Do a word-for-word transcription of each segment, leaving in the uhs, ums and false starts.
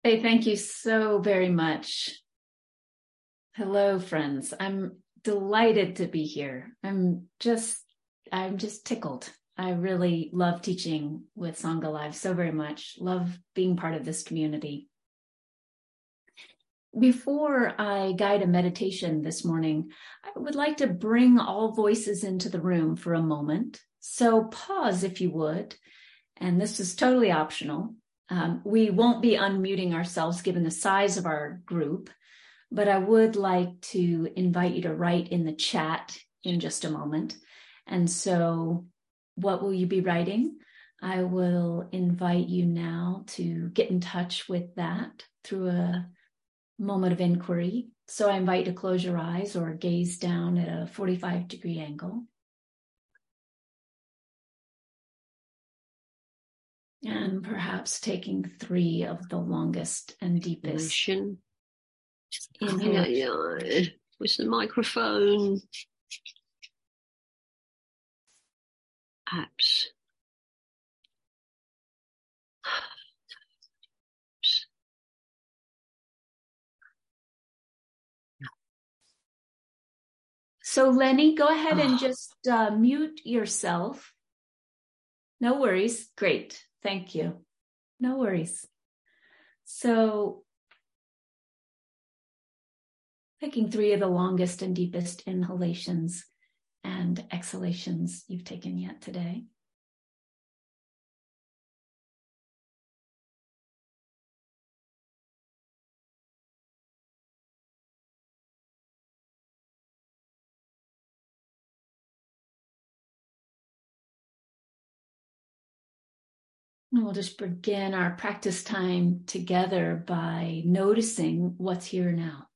Hey, thank you so very much. Hello, friends. I'm delighted to be here. I'm just, I'm just tickled. I really love teaching with Sangha Live so very much. Love being part of this community. Before I guide a meditation this morning, I would like to bring all voices into the room for a moment. So pause if you would, and this is totally optional. Um, we won't be unmuting ourselves given the size of our group, but I would like to invite you to write in the chat in just a moment. And so what will you be writing? I will invite you now to get in touch with that through a moment of inquiry. So I invite you to close your eyes or gaze down at a forty-five degree angle. And perhaps taking three of the longest and deepest inhalation. Inhalation. With the microphone. Apps. So Lenny, go ahead and just uh, mute yourself. No worries. Great. Thank you. No worries. So taking three of the longest and deepest inhalations and exhalations you've taken yet today. And we'll just begin our practice time together by noticing what's here now.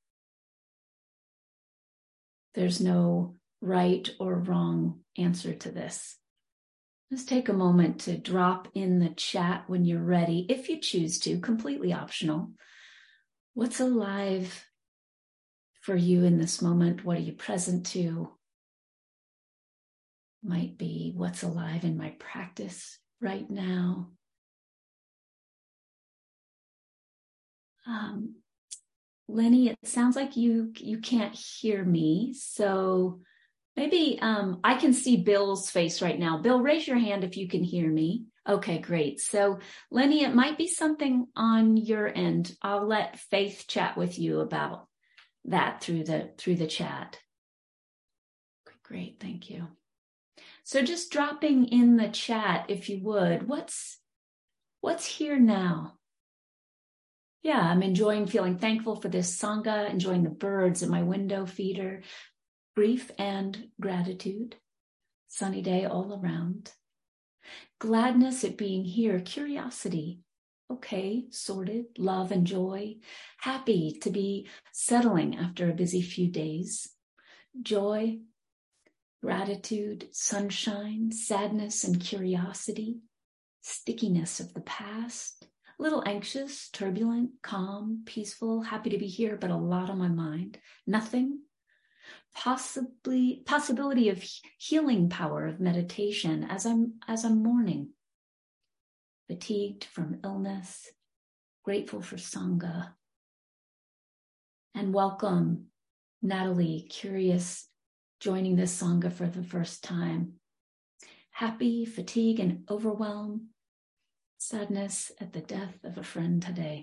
There's no right or wrong answer to this. Just take a moment to drop in the chat when you're ready, if you choose to, completely optional. What's alive for you in this moment? What are you present to? Might be what's alive in my practice right now. Um, Lenny, it sounds like you you can't hear me, so maybe um, I can see Bill's face right now. Bill, raise your hand if you can hear me. Okay, great. So Lenny, it might be something on your end. I'll let Faith chat with you about that through the through the chat. Great, thank you. So just dropping in the chat, if you would, what's what's here now? Yeah, I'm enjoying feeling thankful for this Sangha, enjoying the birds at my window feeder, grief and gratitude, sunny day all around. Gladness at being here, curiosity, okay, sorted, love and joy, happy to be settling after a busy few days, joy, gratitude, sunshine, sadness and curiosity, stickiness of the past, a little anxious, turbulent, calm, peaceful, happy to be here, but a lot on my mind. Nothing. Possibly, possibility of healing power of meditation as I'm as I'm mourning. Fatigued from illness, grateful for Sangha. And welcome, Natalie, curious, joining this Sangha for the first time. Happy, fatigue, and overwhelm. Sadness at the death of a friend today.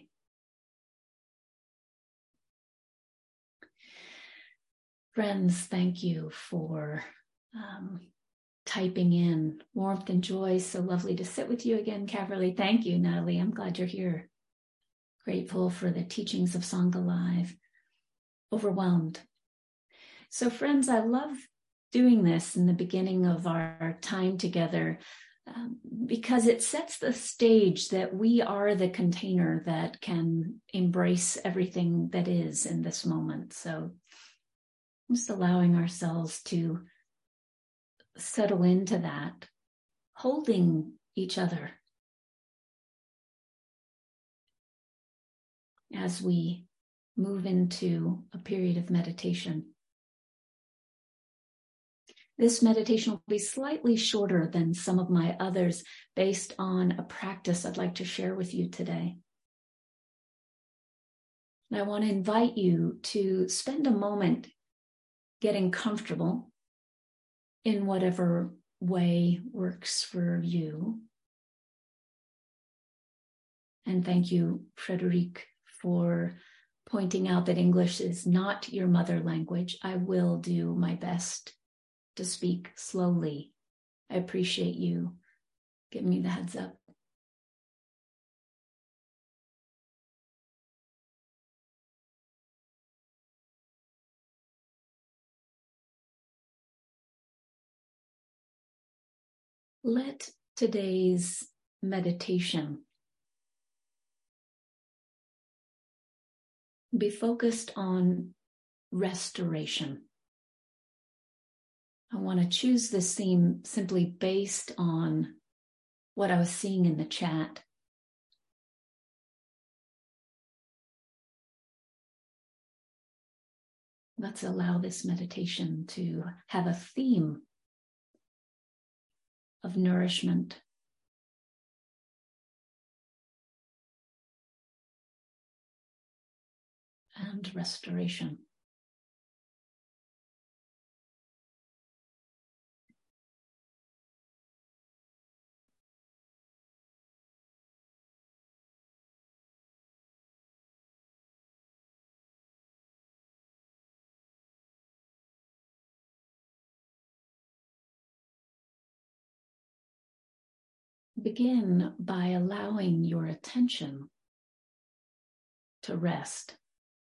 Friends, thank you for um, typing in warmth and joy. So lovely to sit with you again, Caverly. Thank you, Natalie. I'm glad you're here. Grateful for the teachings of Sangha Live. Overwhelmed. So friends, I love doing this in the beginning of our time together. Um, because it sets the stage that we are the container that can embrace everything that is in this moment. So just allowing ourselves to settle into that, holding each other as we move into a period of meditation. This meditation will be slightly shorter than some of my others based on a practice I'd like to share with you today. And I want to invite you to spend a moment getting comfortable in whatever way works for you. And thank you, Frederic, for pointing out that English is not your mother language. I will do my best to speak slowly. I appreciate you giving me the heads up. Let today's meditation be focused on restoration. I want to choose this theme simply based on what I was seeing in the chat. Let's allow this meditation to have a theme of nourishment. And restoration. Begin by allowing your attention to rest.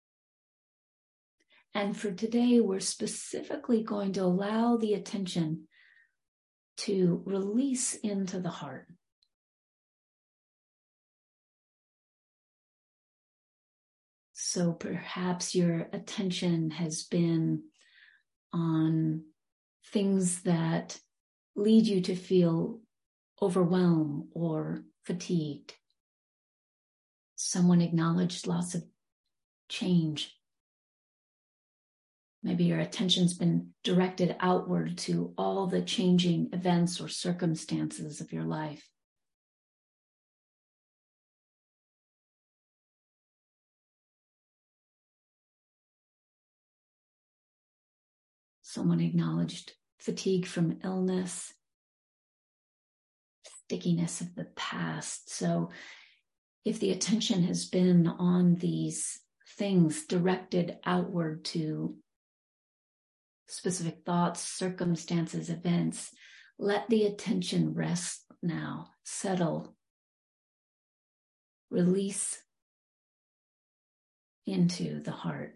And for today, we're specifically going to allow the attention to release into the heart. So perhaps your attention has been on things that lead you to feel overwhelmed or fatigued. Someone acknowledged lots of change. Maybe your attention's been directed outward to all the changing events or circumstances of your life. Someone acknowledged fatigue from illness, stickiness of the past. So if the attention has been on these things directed outward to specific thoughts, circumstances, events, let the attention rest now, settle, release into the heart.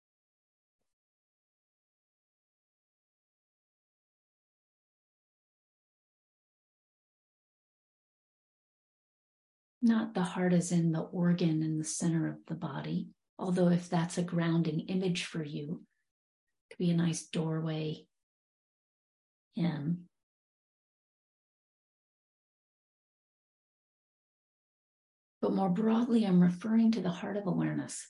Not the heart as in the organ in the center of the body, although if that's a grounding image for you, it could be a nice doorway in. But more broadly, I'm referring to the heart of awareness.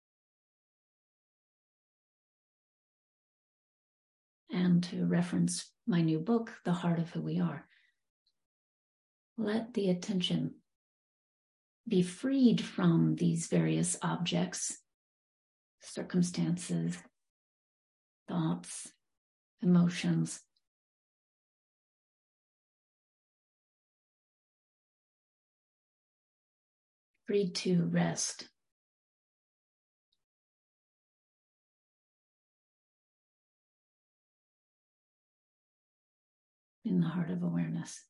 And to reference my new book, The Heart of Who We Are. Let the attention be freed from these various objects, circumstances, thoughts, emotions. Freed to rest. In the heart of awareness.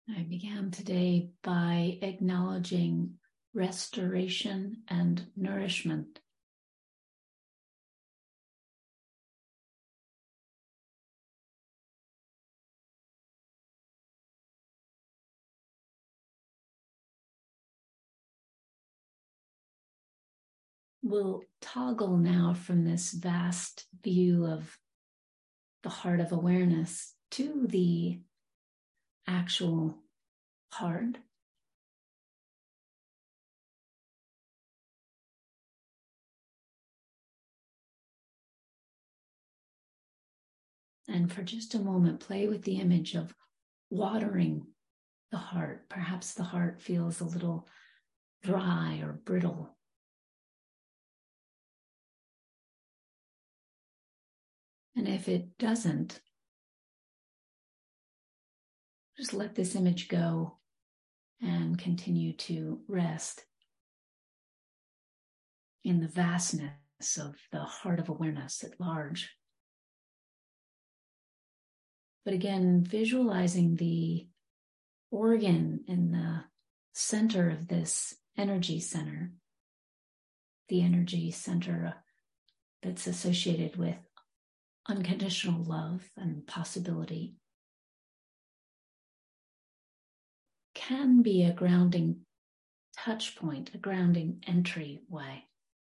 I began today by acknowledging restoration and nourishment. We'll toggle now from this vast view of the heart of awareness to the actual heart. And for just a moment, play with the image of watering the heart. Perhaps the heart feels a little dry or brittle. And if it doesn't, just let this image go and continue to rest in the vastness of the heart of awareness at large. But again, visualizing the organ in the center of this energy center, the energy center that's associated with unconditional love and possibility, can be a grounding touch point, a grounding entryway.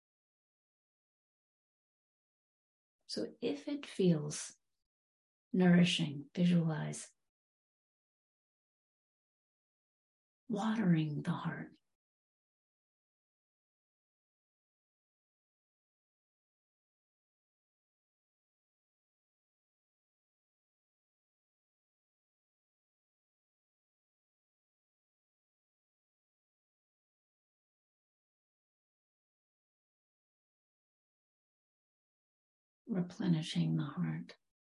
So if it feels nourishing, visualize watering the heart. Replenishing the heart.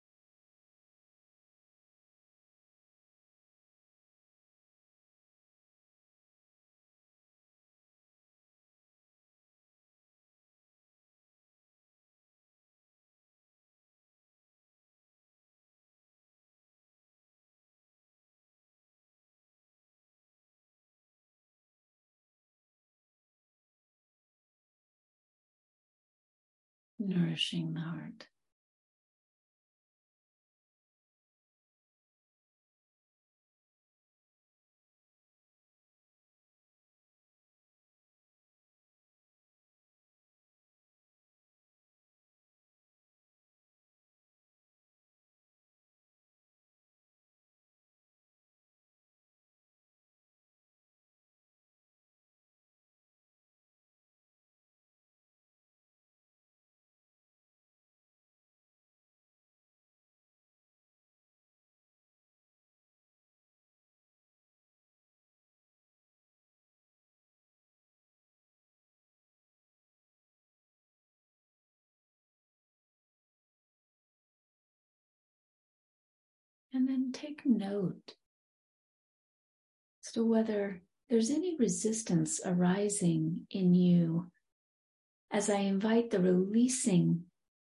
Nourishing the heart. And then take note as to whether there's any resistance arising in you as I invite the releasing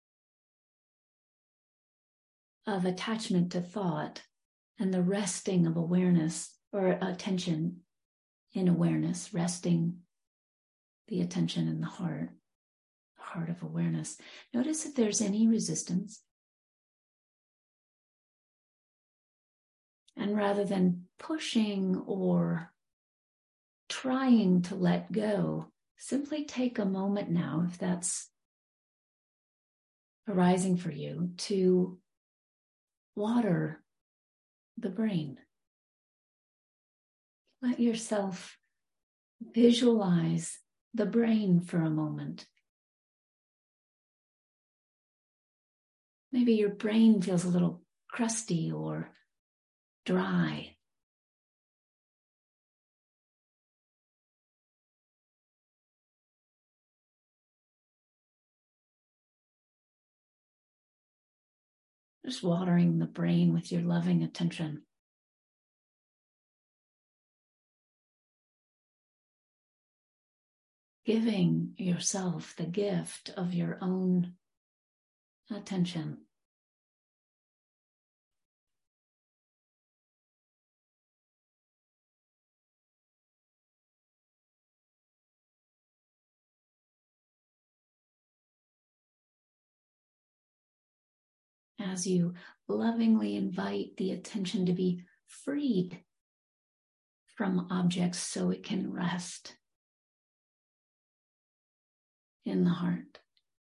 of attachment to thought and the resting of awareness or attention in awareness, resting the attention in the heart, heart of awareness. Notice if there's any resistance. And rather than pushing or trying to let go, simply take a moment now, if that's arising for you, to water the brain. Let yourself visualize the brain for a moment. Maybe your brain feels a little crusty or dry. Just watering the brain with your loving attention. Giving yourself the gift of your own attention. as you lovingly invite the attention to be freed from objects so it can rest in the heart.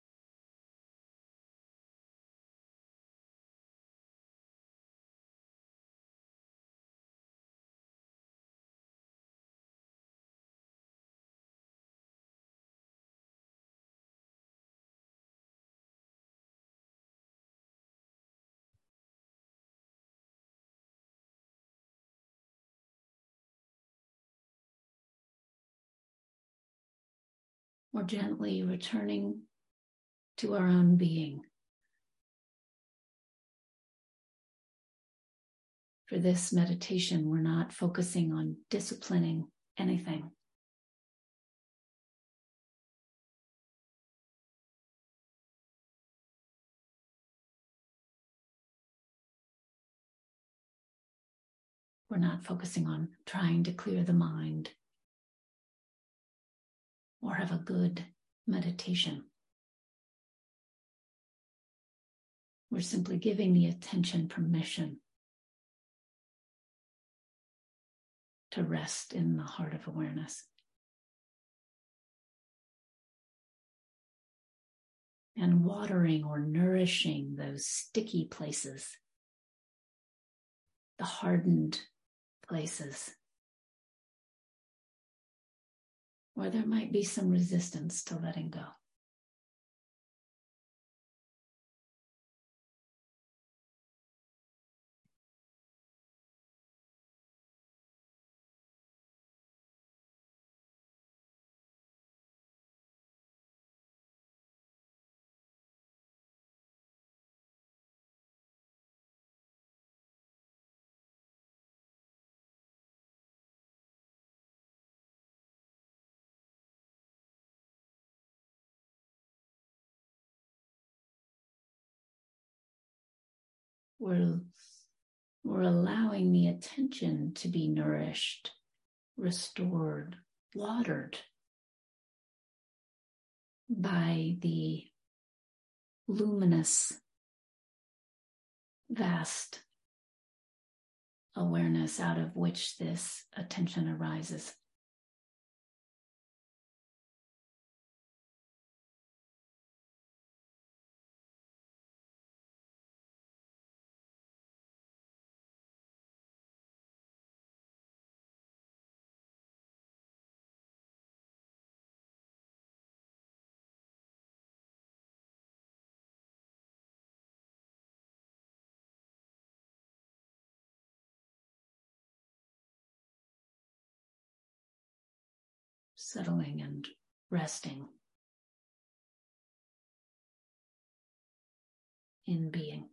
More gently returning to our own being. For this meditation, we're not focusing on disciplining anything. We're not focusing on trying to clear the mind or have a good meditation. We're simply giving the attention permission to rest in the heart of awareness. And watering or nourishing those sticky places, the hardened places, where there might be some resistance to letting go. We're, we're allowing the attention to be nourished, restored, watered by the luminous, vast awareness out of which this attention arises. Settling and resting in being.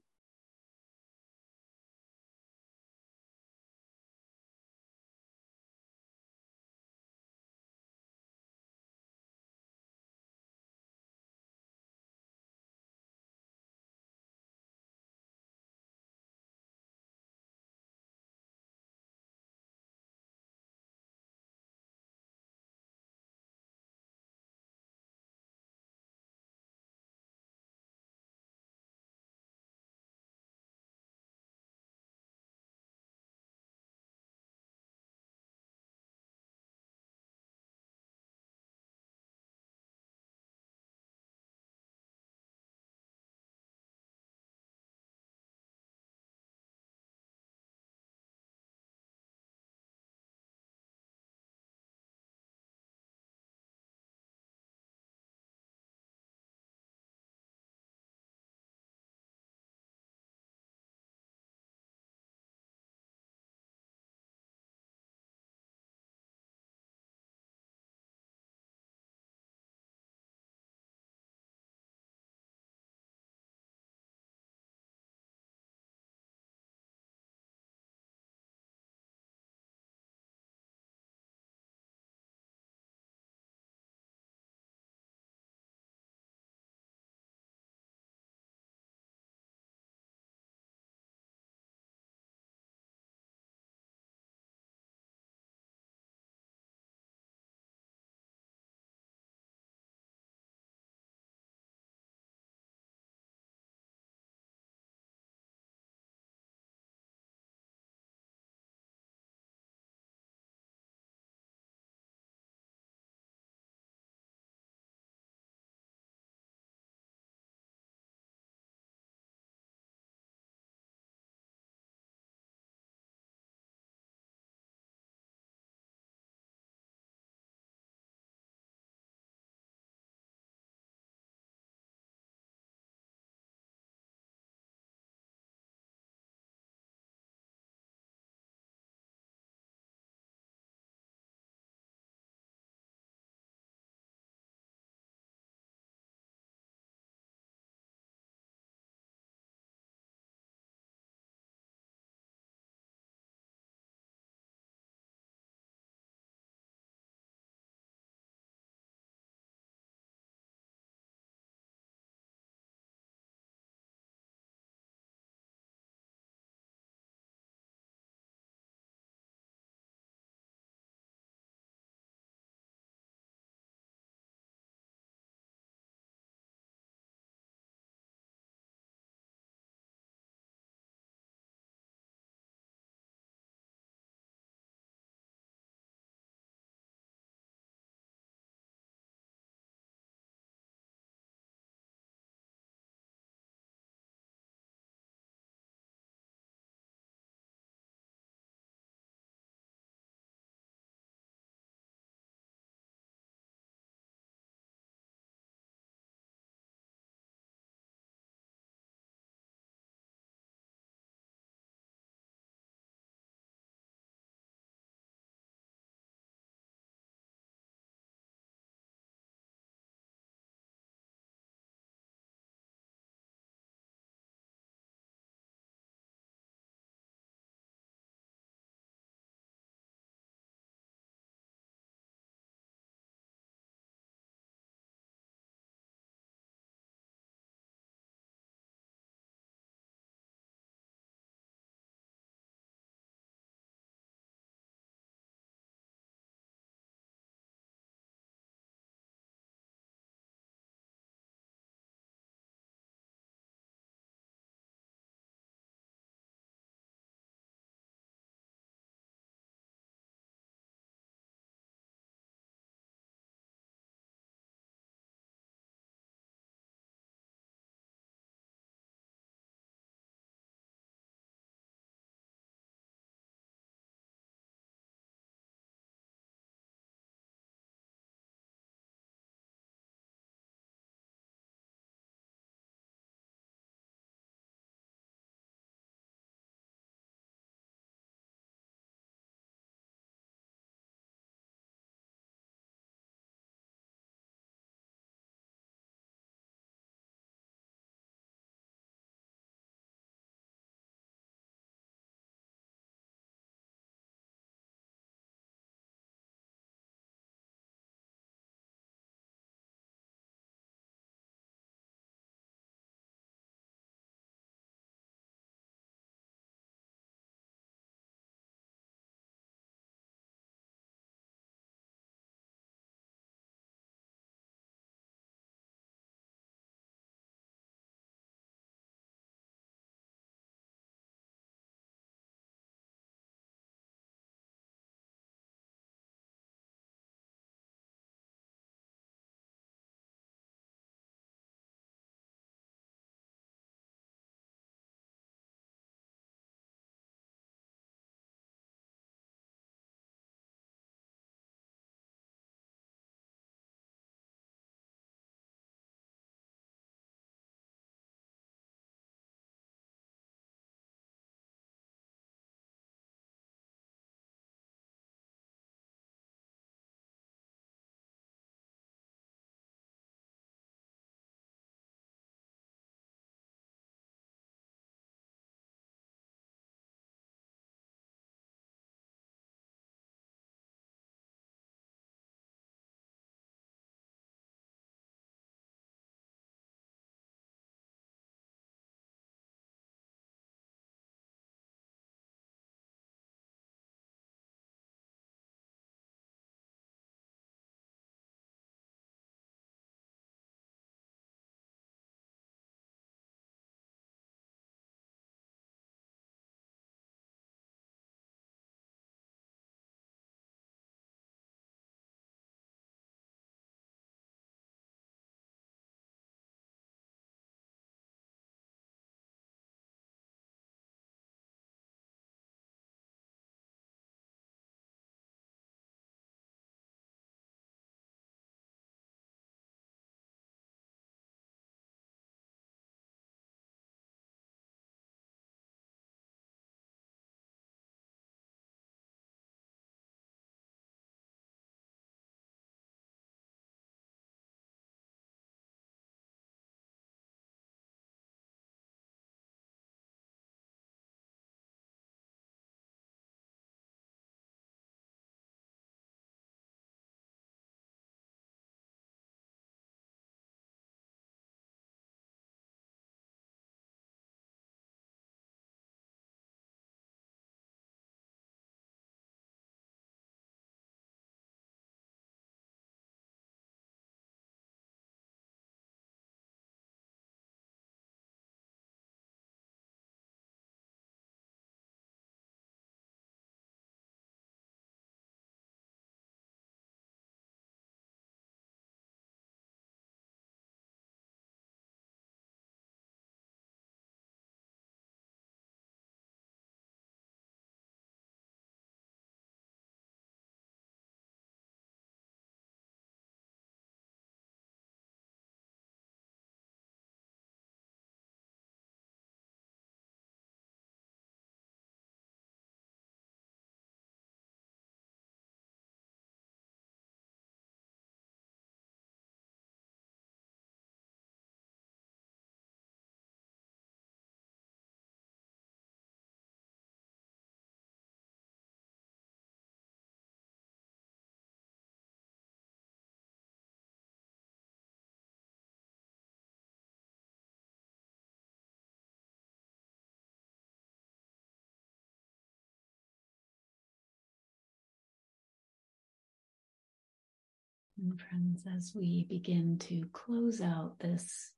And friends, as we begin to close out this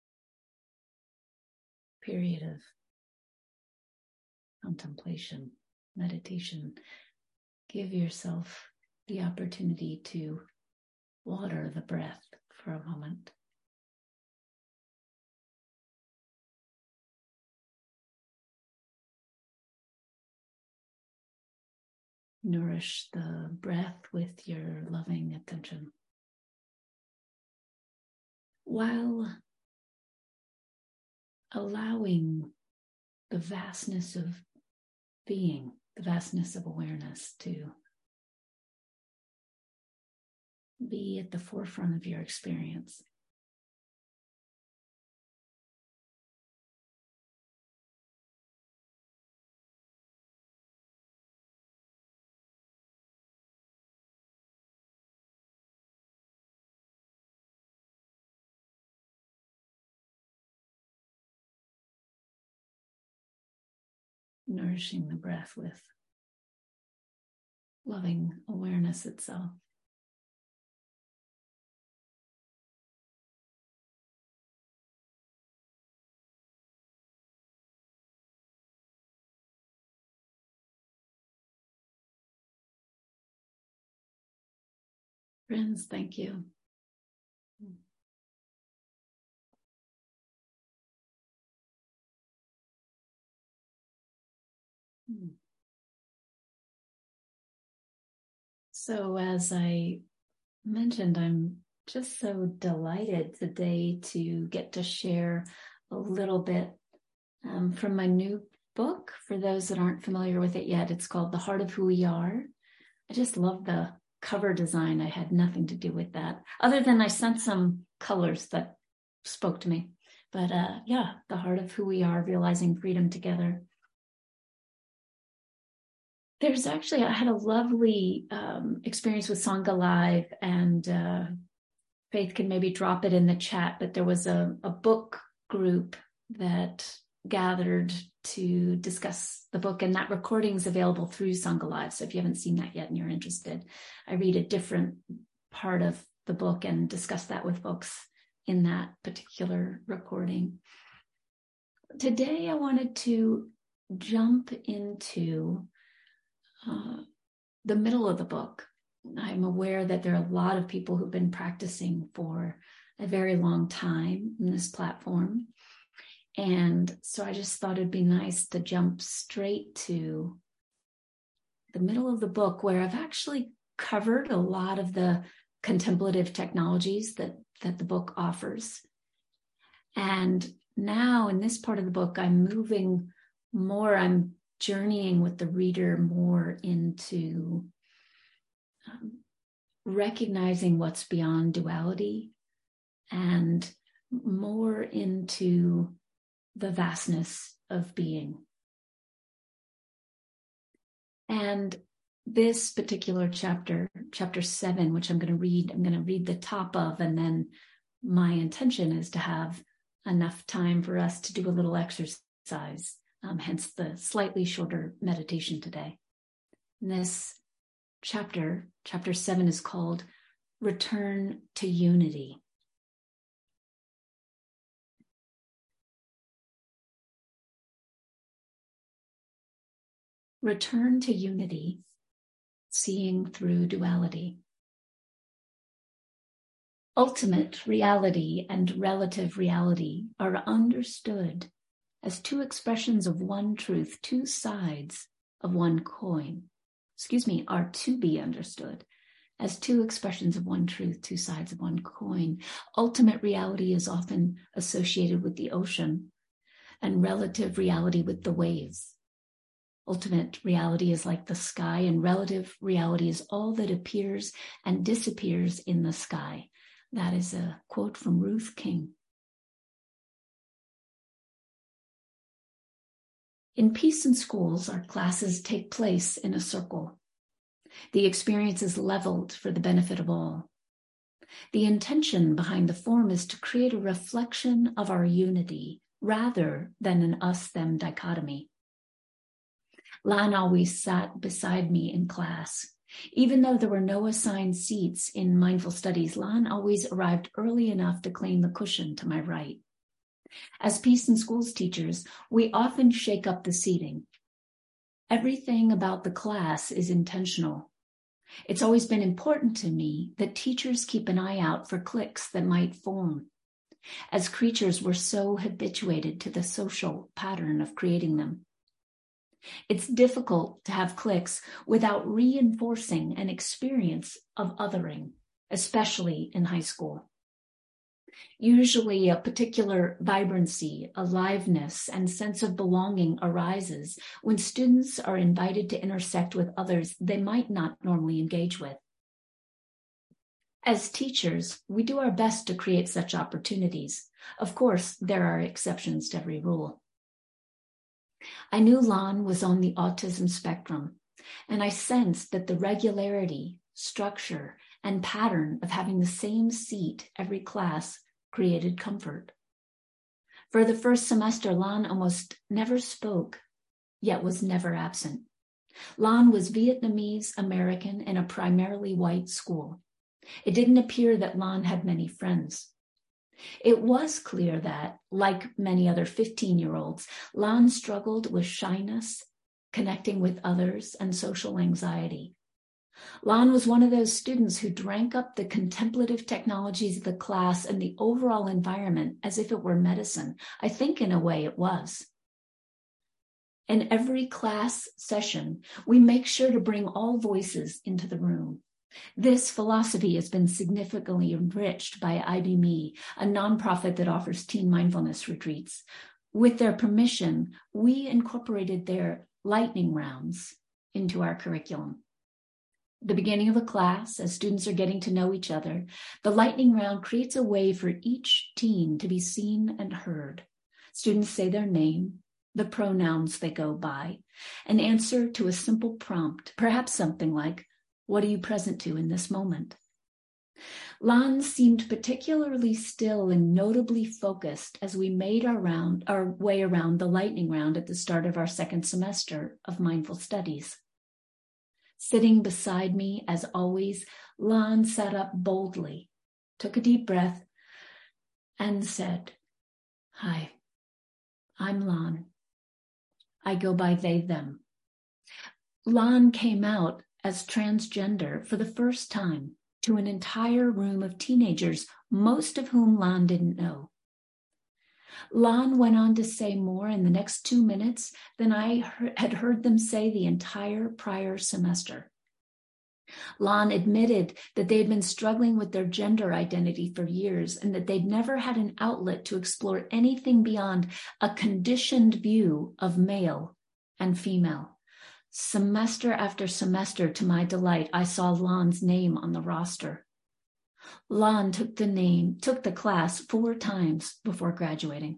period of contemplation, meditation, give yourself the opportunity to water the breath for a moment. Nourish the breath with your loving attention, while allowing the vastness of being, the vastness of awareness to be at the forefront of your experience. Nourishing the breath with loving awareness itself. Friends, thank you. So as I mentioned, I'm just so delighted today to get to share a little bit um, from my new book. For those that aren't familiar with it yet, it's called The Heart of Who We Are. I just love the cover design. I had nothing to do with that, other than I sent some colors that spoke to me. But uh, yeah, The Heart of Who We Are, Realizing Freedom Together. There's actually, I had a lovely um, experience with Sangha Live, and uh, Faith can maybe drop it in the chat, but there was a, a book group that gathered to discuss the book, and that recording is available through Sangha Live. So if you haven't seen that yet and you're interested, I read a different part of the book and discuss that with folks in that particular recording. Today, I wanted to jump into uh, the middle of the book. I'm aware that there are a lot of people who've been practicing for a very long time in this platform. And so I just thought it'd be nice to jump straight to the middle of the book, where I've actually covered a lot of the contemplative technologies that, that the book offers. And now in this part of the book, I'm moving more, I'm journeying with the reader more into um, recognizing what's beyond duality and more into the vastness of being. And this particular chapter, chapter seven, which I'm going to read, I'm going to read the top of, and then my intention is to have enough time for us to do a little exercise, um, hence the slightly shorter meditation today. And this chapter, chapter seven, is called Return to Unity. Return to unity, seeing through duality. Ultimate reality and relative reality are understood as two expressions of one truth, two sides of one coin. Excuse me, are to be understood as two expressions of one truth, two sides of one coin. Ultimate reality is often associated with the ocean, and relative reality with the waves. Ultimate reality is like the sky, and relative reality is all that appears and disappears in the sky. That is a quote from Ruth King. In Peace in Schools, our classes take place in a circle. The experience is leveled for the benefit of all. The intention behind the form is to create a reflection of our unity rather than an us-them dichotomy. Lan always sat beside me in class. Even though there were no assigned seats in mindful studies, Lan always arrived early enough to claim the cushion to my right. As Peace in Schools teachers, we often shake up the seating. Everything about the class is intentional. It's always been important to me that teachers keep an eye out for cliques that might form. As creatures, we're so habituated to the social pattern of creating them. It's difficult to have cliques without reinforcing an experience of othering, especially in high school. Usually a particular vibrancy, aliveness, and sense of belonging arises when students are invited to intersect with others they might not normally engage with. As teachers, we do our best to create such opportunities. Of course, there are exceptions to every rule. I knew Lan was on the autism spectrum, and I sensed that the regularity, structure, and pattern of having the same seat every class created comfort. For the first semester, Lan almost never spoke, yet was never absent. Lan was Vietnamese American in a primarily white school. It didn't appear that Lan had many friends. It was clear that, like many other fifteen-year-olds, Lan struggled with shyness, connecting with others, and social anxiety. Lan was one of those students who drank up the contemplative technologies of the class and the overall environment as if it were medicine. I think in a way it was. In every class session, we make sure to bring all voices into the room. This philosophy has been significantly enriched by I B M E, a nonprofit that offers teen mindfulness retreats. With their permission, we incorporated their lightning rounds into our curriculum. The beginning of a class, as students are getting to know each other, the lightning round creates a way for each teen to be seen and heard. Students say their name, the pronouns they go by, and answer to a simple prompt, perhaps something like, "What are you present to in this moment?" Lan seemed particularly still and notably focused as we made our, round, our way around the lightning round at the start of our second semester of mindful studies. Sitting beside me, as always, Lan sat up boldly, took a deep breath, and said, "Hi, I'm Lan. I go by they, them." Lan came out as transgender for the first time to an entire room of teenagers, most of whom Lan didn't know. Lan went on to say more in the next two minutes than I had heard them say the entire prior semester. Lan admitted that they had been struggling with their gender identity for years and that they'd never had an outlet to explore anything beyond a conditioned view of male and female. Semester after semester, to my delight, I saw Lan's name on the roster. Lan took the name, took the class four times before graduating.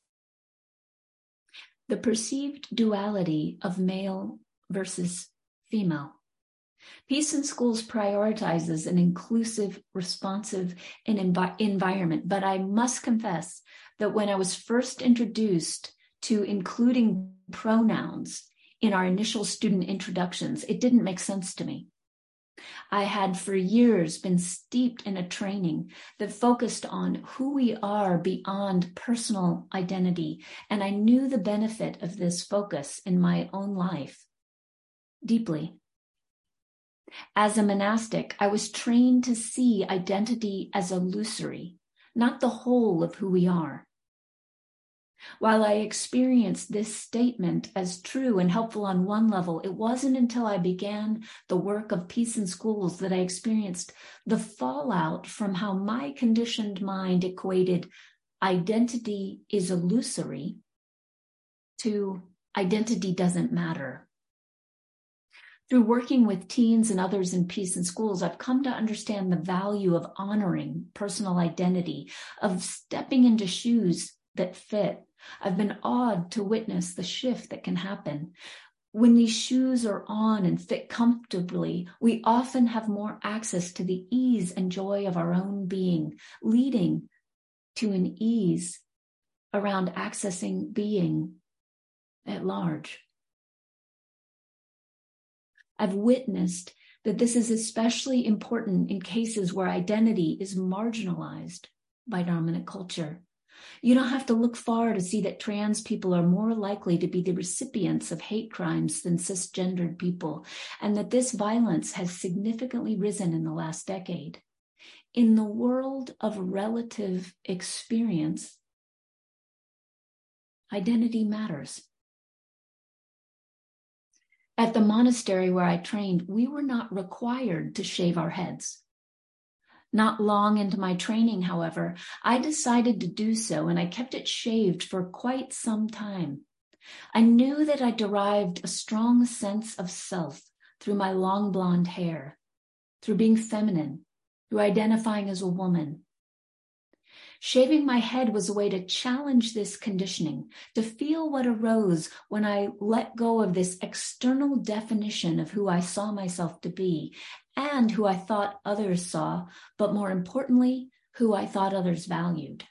The perceived duality of male versus female. Peace in Schools prioritizes an inclusive, responsive and envi- environment, but I must confess that when I was first introduced to including pronouns in our initial student introductions, it didn't make sense to me. I had for years been steeped in a training that focused on who we are beyond personal identity, and I knew the benefit of this focus in my own life deeply. As a monastic, I was trained to see identity as illusory, not the whole of who we are. While I experienced this statement as true and helpful on one level, it wasn't until I began the work of Peace in Schools that I experienced the fallout from how my conditioned mind equated identity is illusory to identity doesn't matter. Through working with teens and others in Peace in Schools, I've come to understand the value of honoring personal identity, of stepping into shoes that fit. I've been awed to witness the shift that can happen. When these shoes are on and fit comfortably, we often have more access to the ease and joy of our own being, leading to an ease around accessing being at large. I've witnessed that this is especially important in cases where identity is marginalized by dominant culture. You don't have to look far to see that trans people are more likely to be the recipients of hate crimes than cisgendered people, and that this violence has significantly risen in the last decade. In the world of relative experience, identity matters. At the monastery where I trained, we were not required to shave our heads. Not long into my training, however, I decided to do so, and I kept it shaved for quite some time. I knew that I derived a strong sense of self through my long blonde hair, through being feminine, through identifying as a woman. Shaving my head was a way to challenge this conditioning, to feel what arose when I let go of this external definition of who I saw myself to be and who I thought others saw, but more importantly, who I thought others valued.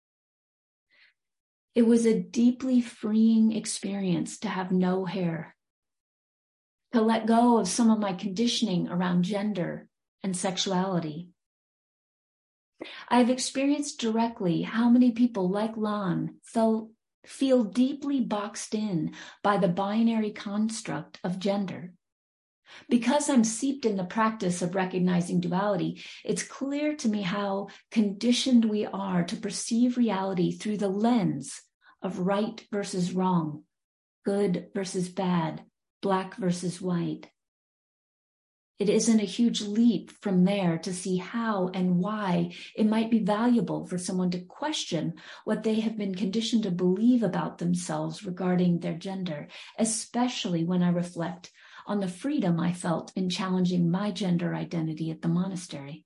It was a deeply freeing experience to have no hair, to let go of some of my conditioning around gender and sexuality. I've experienced directly how many people like Lan felt, feel deeply boxed in by the binary construct of gender. Because I'm seeped in the practice of recognizing duality, it's clear to me how conditioned we are to perceive reality through the lens of right versus wrong, good versus bad, black versus white. It isn't a huge leap from there to see how and why it might be valuable for someone to question what they have been conditioned to believe about themselves regarding their gender, especially when I reflect on the freedom I felt in challenging my gender identity at the monastery.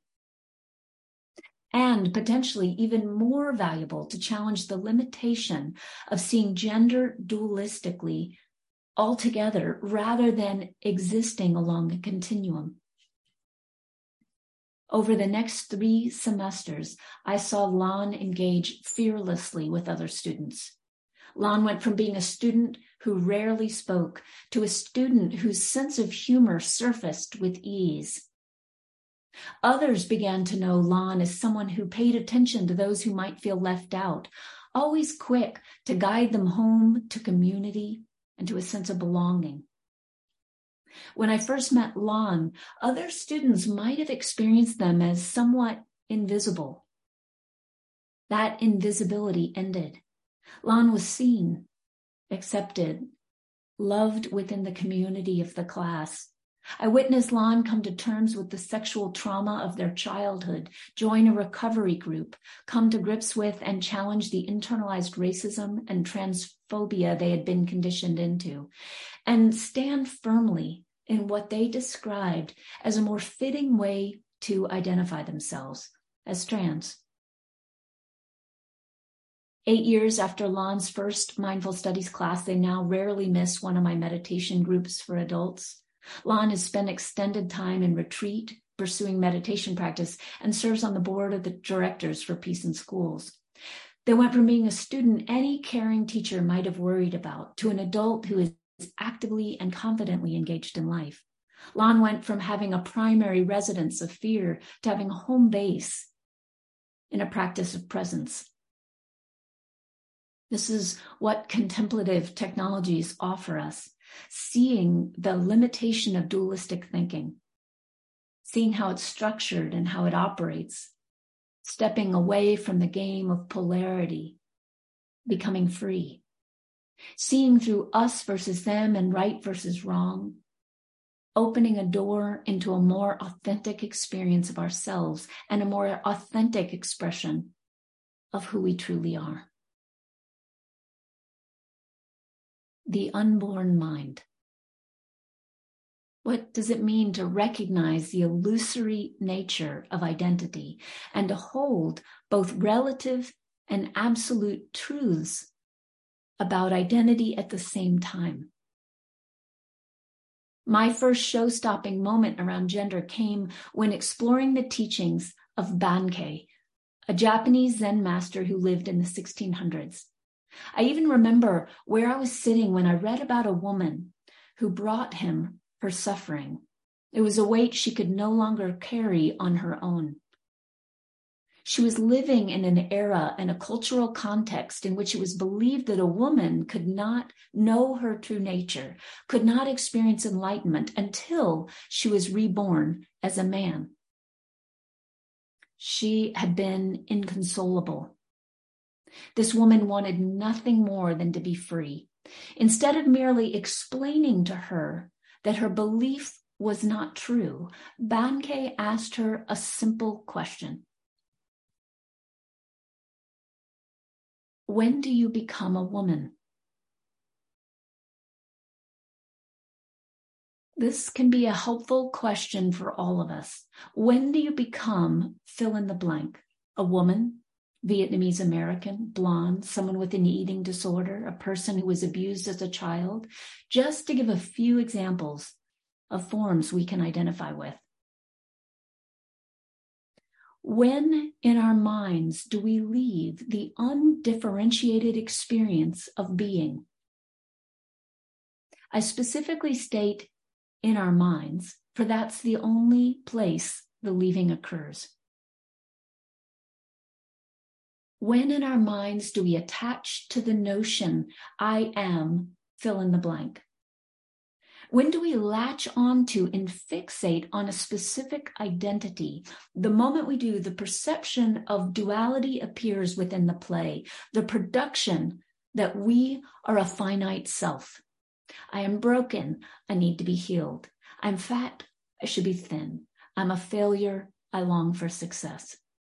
And potentially even more valuable to challenge the limitation of seeing gender dualistically altogether rather than existing along a continuum. Over the next three semesters, I saw Lan engage fearlessly with other students. Lan went from being a student who rarely spoke to a student whose sense of humor surfaced with ease. Others began to know Lan as someone who paid attention to those who might feel left out, always quick to guide them home to community and to a sense of belonging. When I first met Lan, other students might have experienced them as somewhat invisible. That invisibility ended. Lan was seen, accepted, loved within the community of the class. I witnessed Lan come to terms with the sexual trauma of their childhood, join a recovery group, come to grips with and challenge the internalized racism and transphobia they had been conditioned into, and stand firmly in what they described as a more fitting way to identify themselves as trans. Eight years after Lan's first mindful studies class, they now rarely miss one of my meditation groups for adults. Lan has spent extended time in retreat, pursuing meditation practice, and serves on the board of the directors for Peace in Schools. They went from being a student any caring teacher might have worried about to an adult who is actively and confidently engaged in life. Lan went from having a primary residence of fear to having a home base in a practice of presence. This is what contemplative technologies offer us, seeing the limitation of dualistic thinking, seeing how it's structured and how it operates, stepping away from the game of polarity, becoming free, seeing through us versus them and right versus wrong, opening a door into a more authentic experience of ourselves and a more authentic expression of who we truly are. The unborn mind. What does it mean to recognize the illusory nature of identity and to hold both relative and absolute truths about identity at the same time? My first show-stopping moment around gender came when exploring the teachings of Bankei, a Japanese Zen master who lived in the sixteen hundreds. I even remember where I was sitting when I read about a woman who brought him her suffering It was a weight she could no longer carry on her own. She was living in an era and a cultural context in which it was believed that a woman could not know her true nature, could not experience enlightenment until she was reborn as a man. She had been inconsolable. This woman wanted nothing more than to be free. Instead of merely explaining to her that her belief was not true, Bankei asked her a simple question. When do you become a woman? This can be a helpful question for all of us. When do you become fill in the blank? A woman, Vietnamese American, blonde, someone with an eating disorder, a person who was abused as a child, just to give a few examples of forms we can identify with. When in our minds do we leave the undifferentiated experience of being? I specifically state in our minds, for that's the only place the leaving occurs. When in our minds do we attach to the notion, I am, fill in the blank? When do we latch onto and fixate on a specific identity? The moment we do, the perception of duality appears within the play, the production that we are a finite self. I am broken, I need to be healed. I'm fat, I should be thin. I'm a failure, I long for success.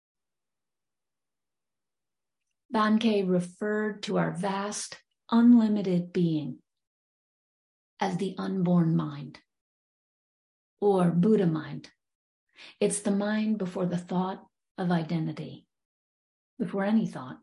Bankei referred to our vast, unlimited being as the unborn mind, or Buddha mind. It's the mind before the thought of identity, before any thought.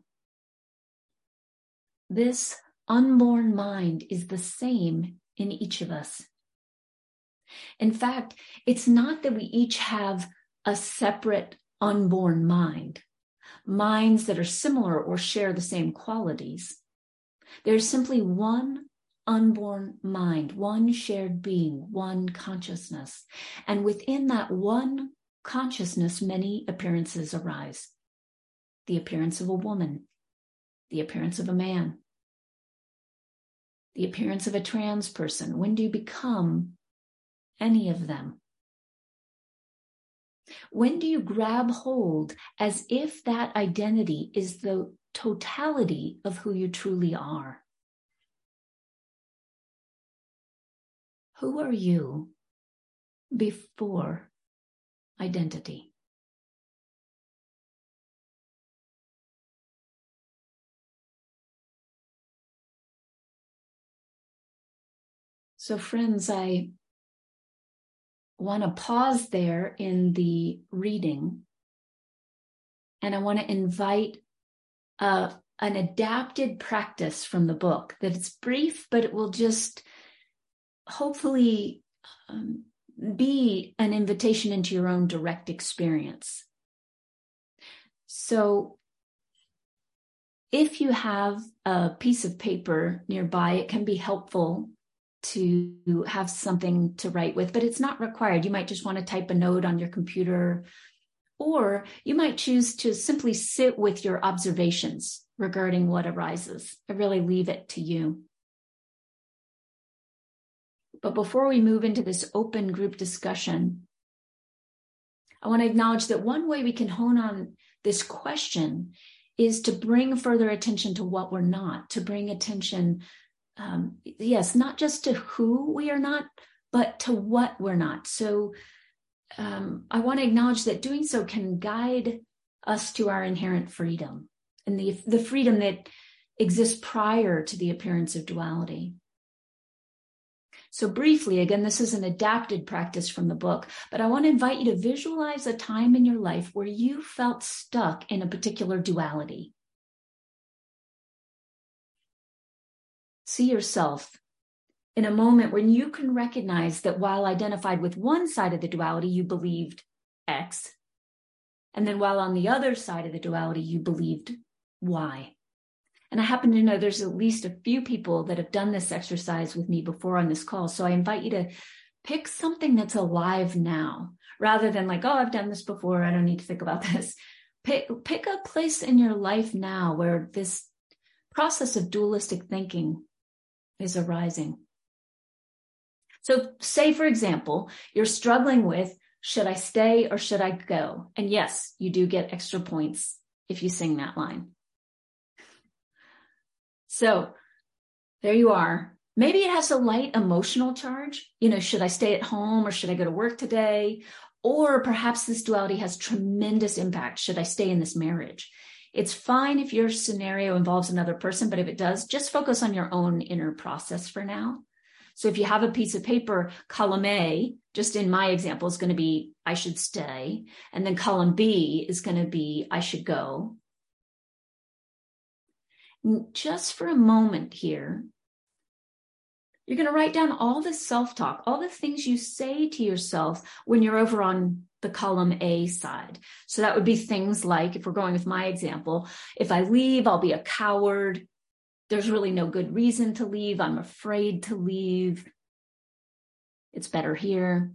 This unborn mind is the same in each of us. In fact, it's not that we each have a separate unborn mind, minds that are similar or share the same qualities. There's simply one unborn mind, one shared being, one consciousness. And within that one consciousness, many appearances arise. The appearance of a woman, the appearance of a man, the appearance of a trans person. When do you become any of them? When do you grab hold as if that identity is the totality of who you truly are? Who are you before identity? So friends, I want to pause there in the reading, and I want to invite uh, an adapted practice from the book that it's brief, but it will just hopefully um, be an invitation into your own direct experience. So if you have a piece of paper nearby, it can be helpful to have something to write with, but it's not required. You might just want to type a note on your computer, or you might choose to simply sit with your observations regarding what arises. I really leave it to you. But before we move into this open group discussion, I want to acknowledge that one way we can hone on this question is to bring further attention to what we're not, to bring attention, um, yes, not just to who we are not, but to what we're not. So um, I want to acknowledge that doing so can guide us to our inherent freedom and the, the freedom that exists prior to the appearance of duality. So briefly, again, this is an adapted practice from the book, but I want to invite you to visualize a time in your life where you felt stuck in a particular duality. See yourself in a moment when you can recognize that while identified with one side of the duality, you believed X, and then while on the other side of the duality, you believed Y. And I happen to know there's at least a few people that have done this exercise with me before on this call. So I invite you to Pick something that's alive now, rather than like, oh, I've done this before, I don't need to think about this. Pick, pick a place in your life now where this process of dualistic thinking is arising. So say, for example, you're struggling with, should I stay or should I go? And yes, you do get extra points if you sing that line. So there you are. Maybe it has a light emotional charge. You know, should I stay at home or should I go to work today? Or perhaps this duality has tremendous impact. Should I stay in this marriage? It's fine if your scenario involves another person, but if it does, just focus on your own inner process for now. So if you have a piece of paper, column A, just in my example, is going to be, I should stay. And then column B is going to be, I should go. Just for a moment here, you're going to write down all the self-talk, all the things you say to yourself when you're over on the column A side. So that would be things like, if we're going with my example, if I leave, I'll be a coward. There's really no good reason to leave. I'm afraid to leave. It's better here.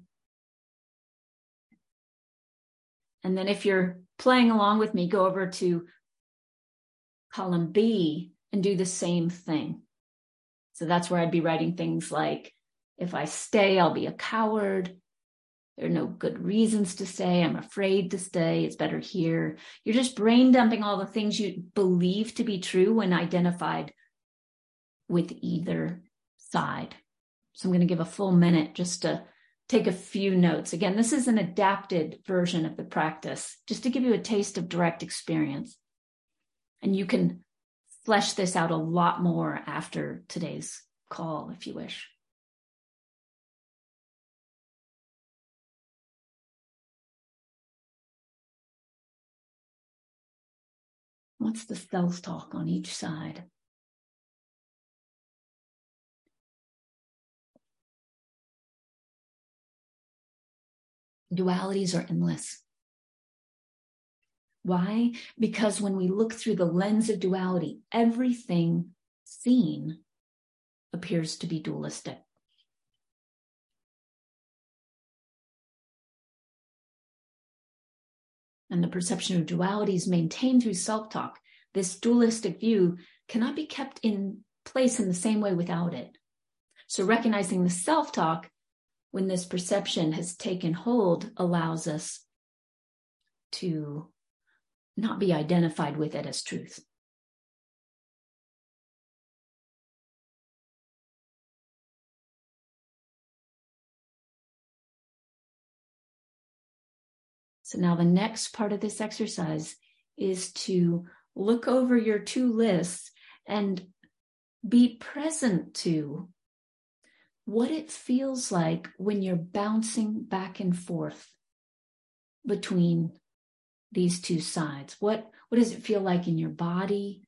And then if you're playing along with me, go over to column B and do the same thing. So that's where I'd be writing things like, if I stay, I'll be a coward. There are no good reasons to stay. I'm afraid to stay. It's better here. You're just brain dumping all the things you believe to be true when identified with either side. So I'm going to give a full minute just to take a few notes. Again, this is an adapted version of the practice, just to give you a taste of direct experience. And you can flesh this out a lot more after today's call, if you wish. What's the self-talk on each side? Dualities are endless. Why? Because when we look through the lens of duality, everything seen appears to be dualistic. And the perception of duality is maintained through self-talk. This dualistic view cannot be kept in place in the same way without it. So recognizing the self-talk, when this perception has taken hold, allows us to not be identified with it as truth. So now the next part of this exercise is to look over your two lists and be present to what it feels like when you're bouncing back and forth between these two sides. What, what does it feel like in your body?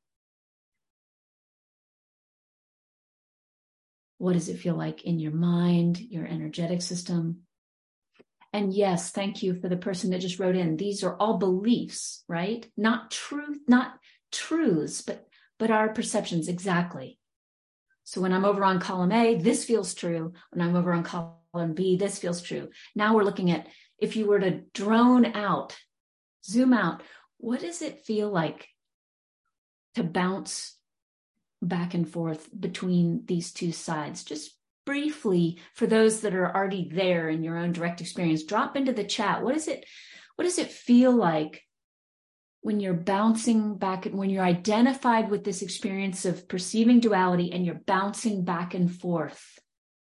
What does it feel like in your mind, your energetic system? And yes, thank you for the person that just wrote in. These are all beliefs, right? Not truth, not truths, but, but our perceptions, exactly. So when I'm over on column A, this feels true. When I'm over on column B, this feels true. Now we're looking at, if you were to drone out, zoom out, what does it feel like to bounce back and forth between these two sides? Just briefly, for those that are already there in your own direct experience, drop into the chat. What is it, what does it feel like when you're bouncing back, when you're identified with this experience of perceiving duality and you're bouncing back and forth?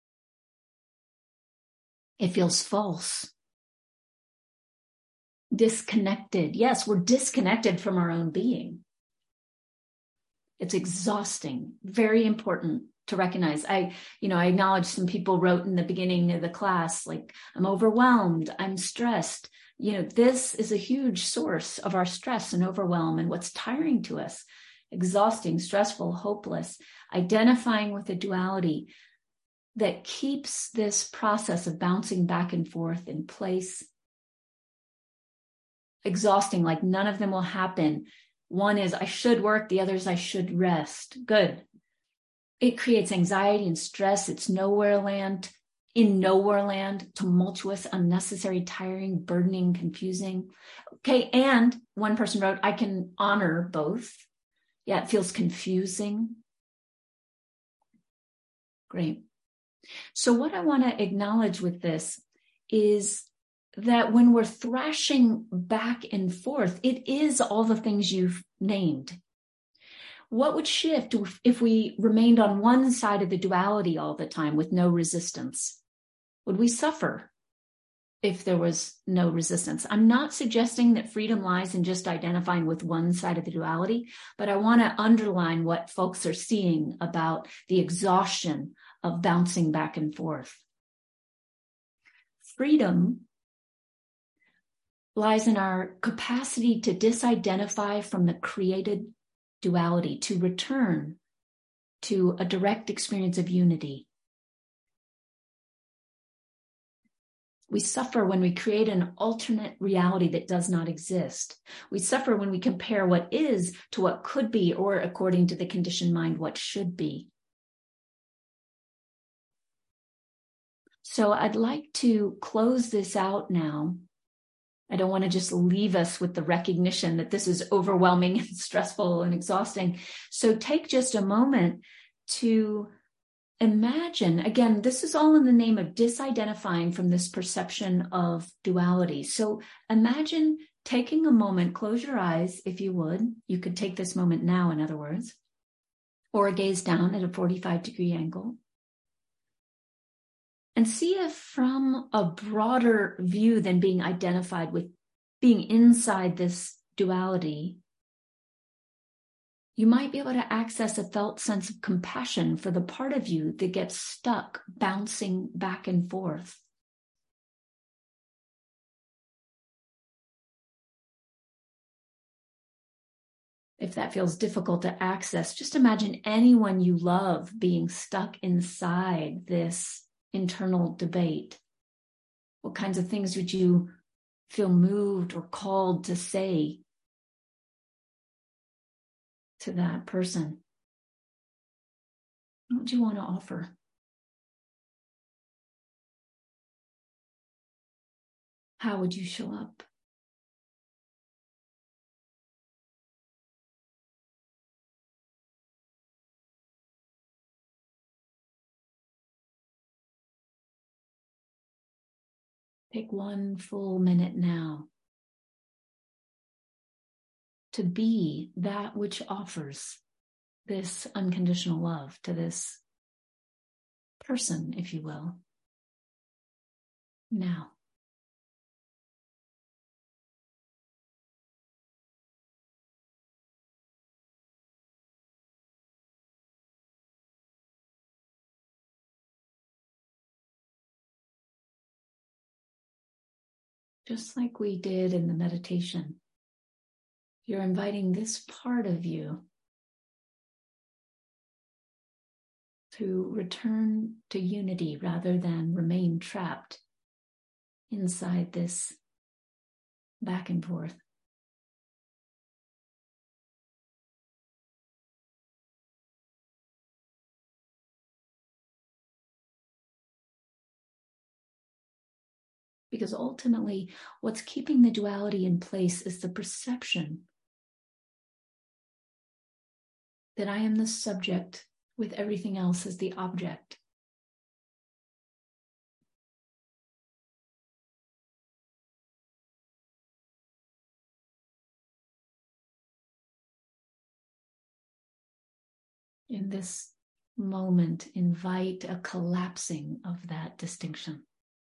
It feels false. Disconnected. Yes, we're disconnected from our own being. It's exhausting. Very important to recognize. I, you know, I acknowledge some people wrote in the beginning of the class, like, I'm overwhelmed, I'm stressed. You know, this is a huge source of our stress and overwhelm and what's tiring to us. Exhausting, stressful, hopeless. Identifying with a duality that keeps this process of bouncing back and forth in place. Exhausting, like none of them will happen. One is I should work, the other is I should rest. Good. It creates anxiety and stress. It's nowhere land. in nowhere land, tumultuous, unnecessary, tiring, burdening, confusing. Okay, and one person wrote, I can honor both. Yeah, it feels confusing. Great. So what I want to acknowledge with this is that when we're thrashing back and forth, it is all the things you've named. What would shift if we remained on one side of the duality all the time with no resistance? Would we suffer if there was no resistance? I'm not suggesting that freedom lies in just identifying with one side of the duality, but I want to underline what folks are seeing about the exhaustion of bouncing back and forth. Freedom lies in our capacity to disidentify from the created duality, to return to a direct experience of unity. We suffer when we create an alternate reality that does not exist. We suffer when we compare what is to what could be, or according to the conditioned mind, what should be. So I'd like to close this out now. I don't want to just leave us with the recognition that this is overwhelming and stressful and exhausting. So take just a moment to imagine, again, this is all in the name of disidentifying from this perception of duality. So imagine taking a moment, close your eyes if you would. You could take this moment now, in other words, or gaze down at a forty-five degree angle. And see if from a broader view than being identified with being inside this duality, you might be able to access a felt sense of compassion for the part of you that gets stuck bouncing back and forth. If that feels difficult to access, just imagine anyone you love being stuck inside this internal debate. What kinds of things would you feel moved or called to say to that person? What do you want to offer? How would you show up? Take one full minute now to be that which offers this unconditional love to this person, if you will. Now. Just like we did in the meditation, you're inviting this part of you to return to unity rather than remain trapped inside this back and forth. Because ultimately, what's keeping the duality in place is the perception that I am the subject with everything else as the object. In this moment, invite a collapsing of that distinction.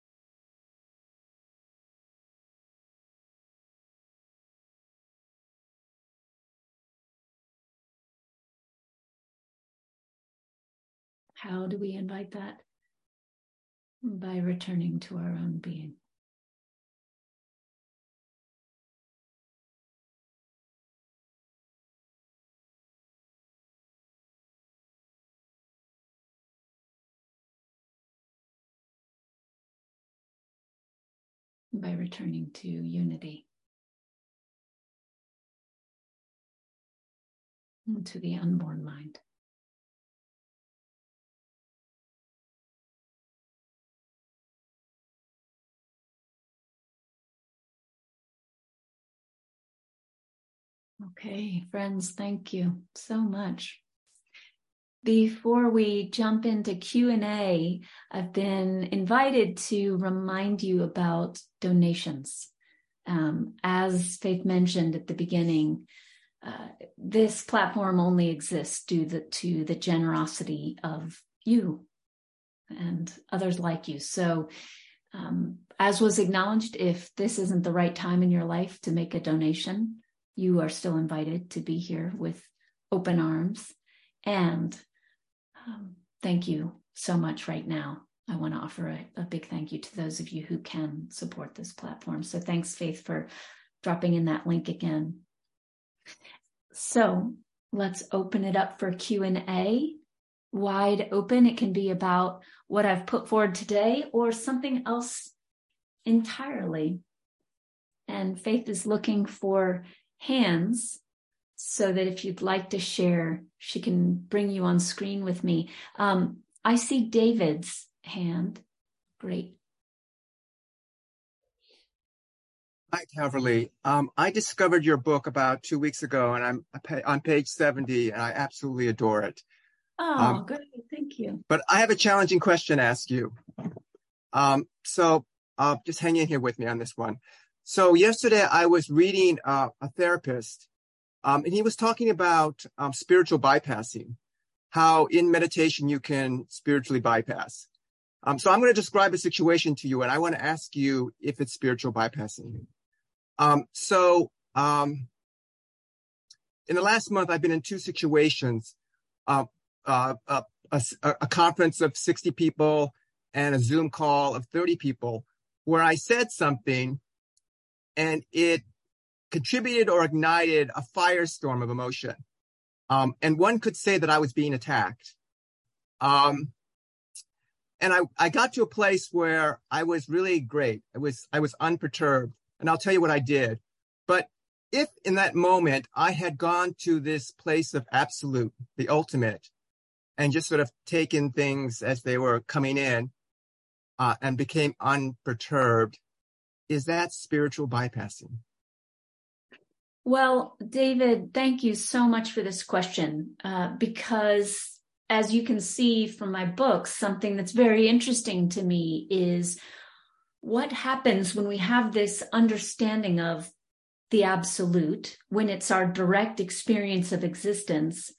How do we invite that? By returning to our own being. By returning to unity. To the unborn mind. Okay, friends, thank you so much. Before we jump into Q and A, I've been invited to remind you about donations. Um, as Faith mentioned at the beginning, uh, this platform only exists due the, to the generosity of you and others like you. So um, as was acknowledged, if this isn't the right time in your life to make a donation, you are still invited to be here with open arms. And um, thank you so much right now. I want to offer a, a big thank you to those of you who can support this platform. So thanks, Faith, for dropping in that link again. So let's open it up for Q and A. Wide open. It can be about what I've put forward today or something else entirely. And Faith is looking for hands so that if you'd like to share, she can bring you on screen with me. Um, I see David's hand. Great. Hi, Calverly. Um, I discovered your book about two weeks ago, and I'm on page seventy, and I absolutely adore it. Oh, um, good. Thank you. But I have a challenging question to ask you. Um, so uh, just hang in here with me on this one. So yesterday I was reading uh, a therapist, um, and he was talking about um, spiritual bypassing, how in meditation you can spiritually bypass. Um, so I'm going to describe a situation to you, and I want to ask you if it's spiritual bypassing. Um, so um, in the last month, I've been in two situations, uh, uh, uh, a, a conference of sixty people and a Zoom call of thirty people, where I said something and it contributed or ignited a firestorm of emotion. Um, and one could say that I was being attacked. Um, and I, I got to a place where I was really great. I was, I was unperturbed, and I'll tell you what I did. But if in that moment I had gone to this place of absolute, the ultimate, and just sort of taken things as they were coming in, uh, and became unperturbed, is that spiritual bypassing? Well, David, thank you so much for this question, uh, because as you can see from my books, something that's very interesting to me is what happens when we have this understanding of the absolute, when it's our direct experience of existence,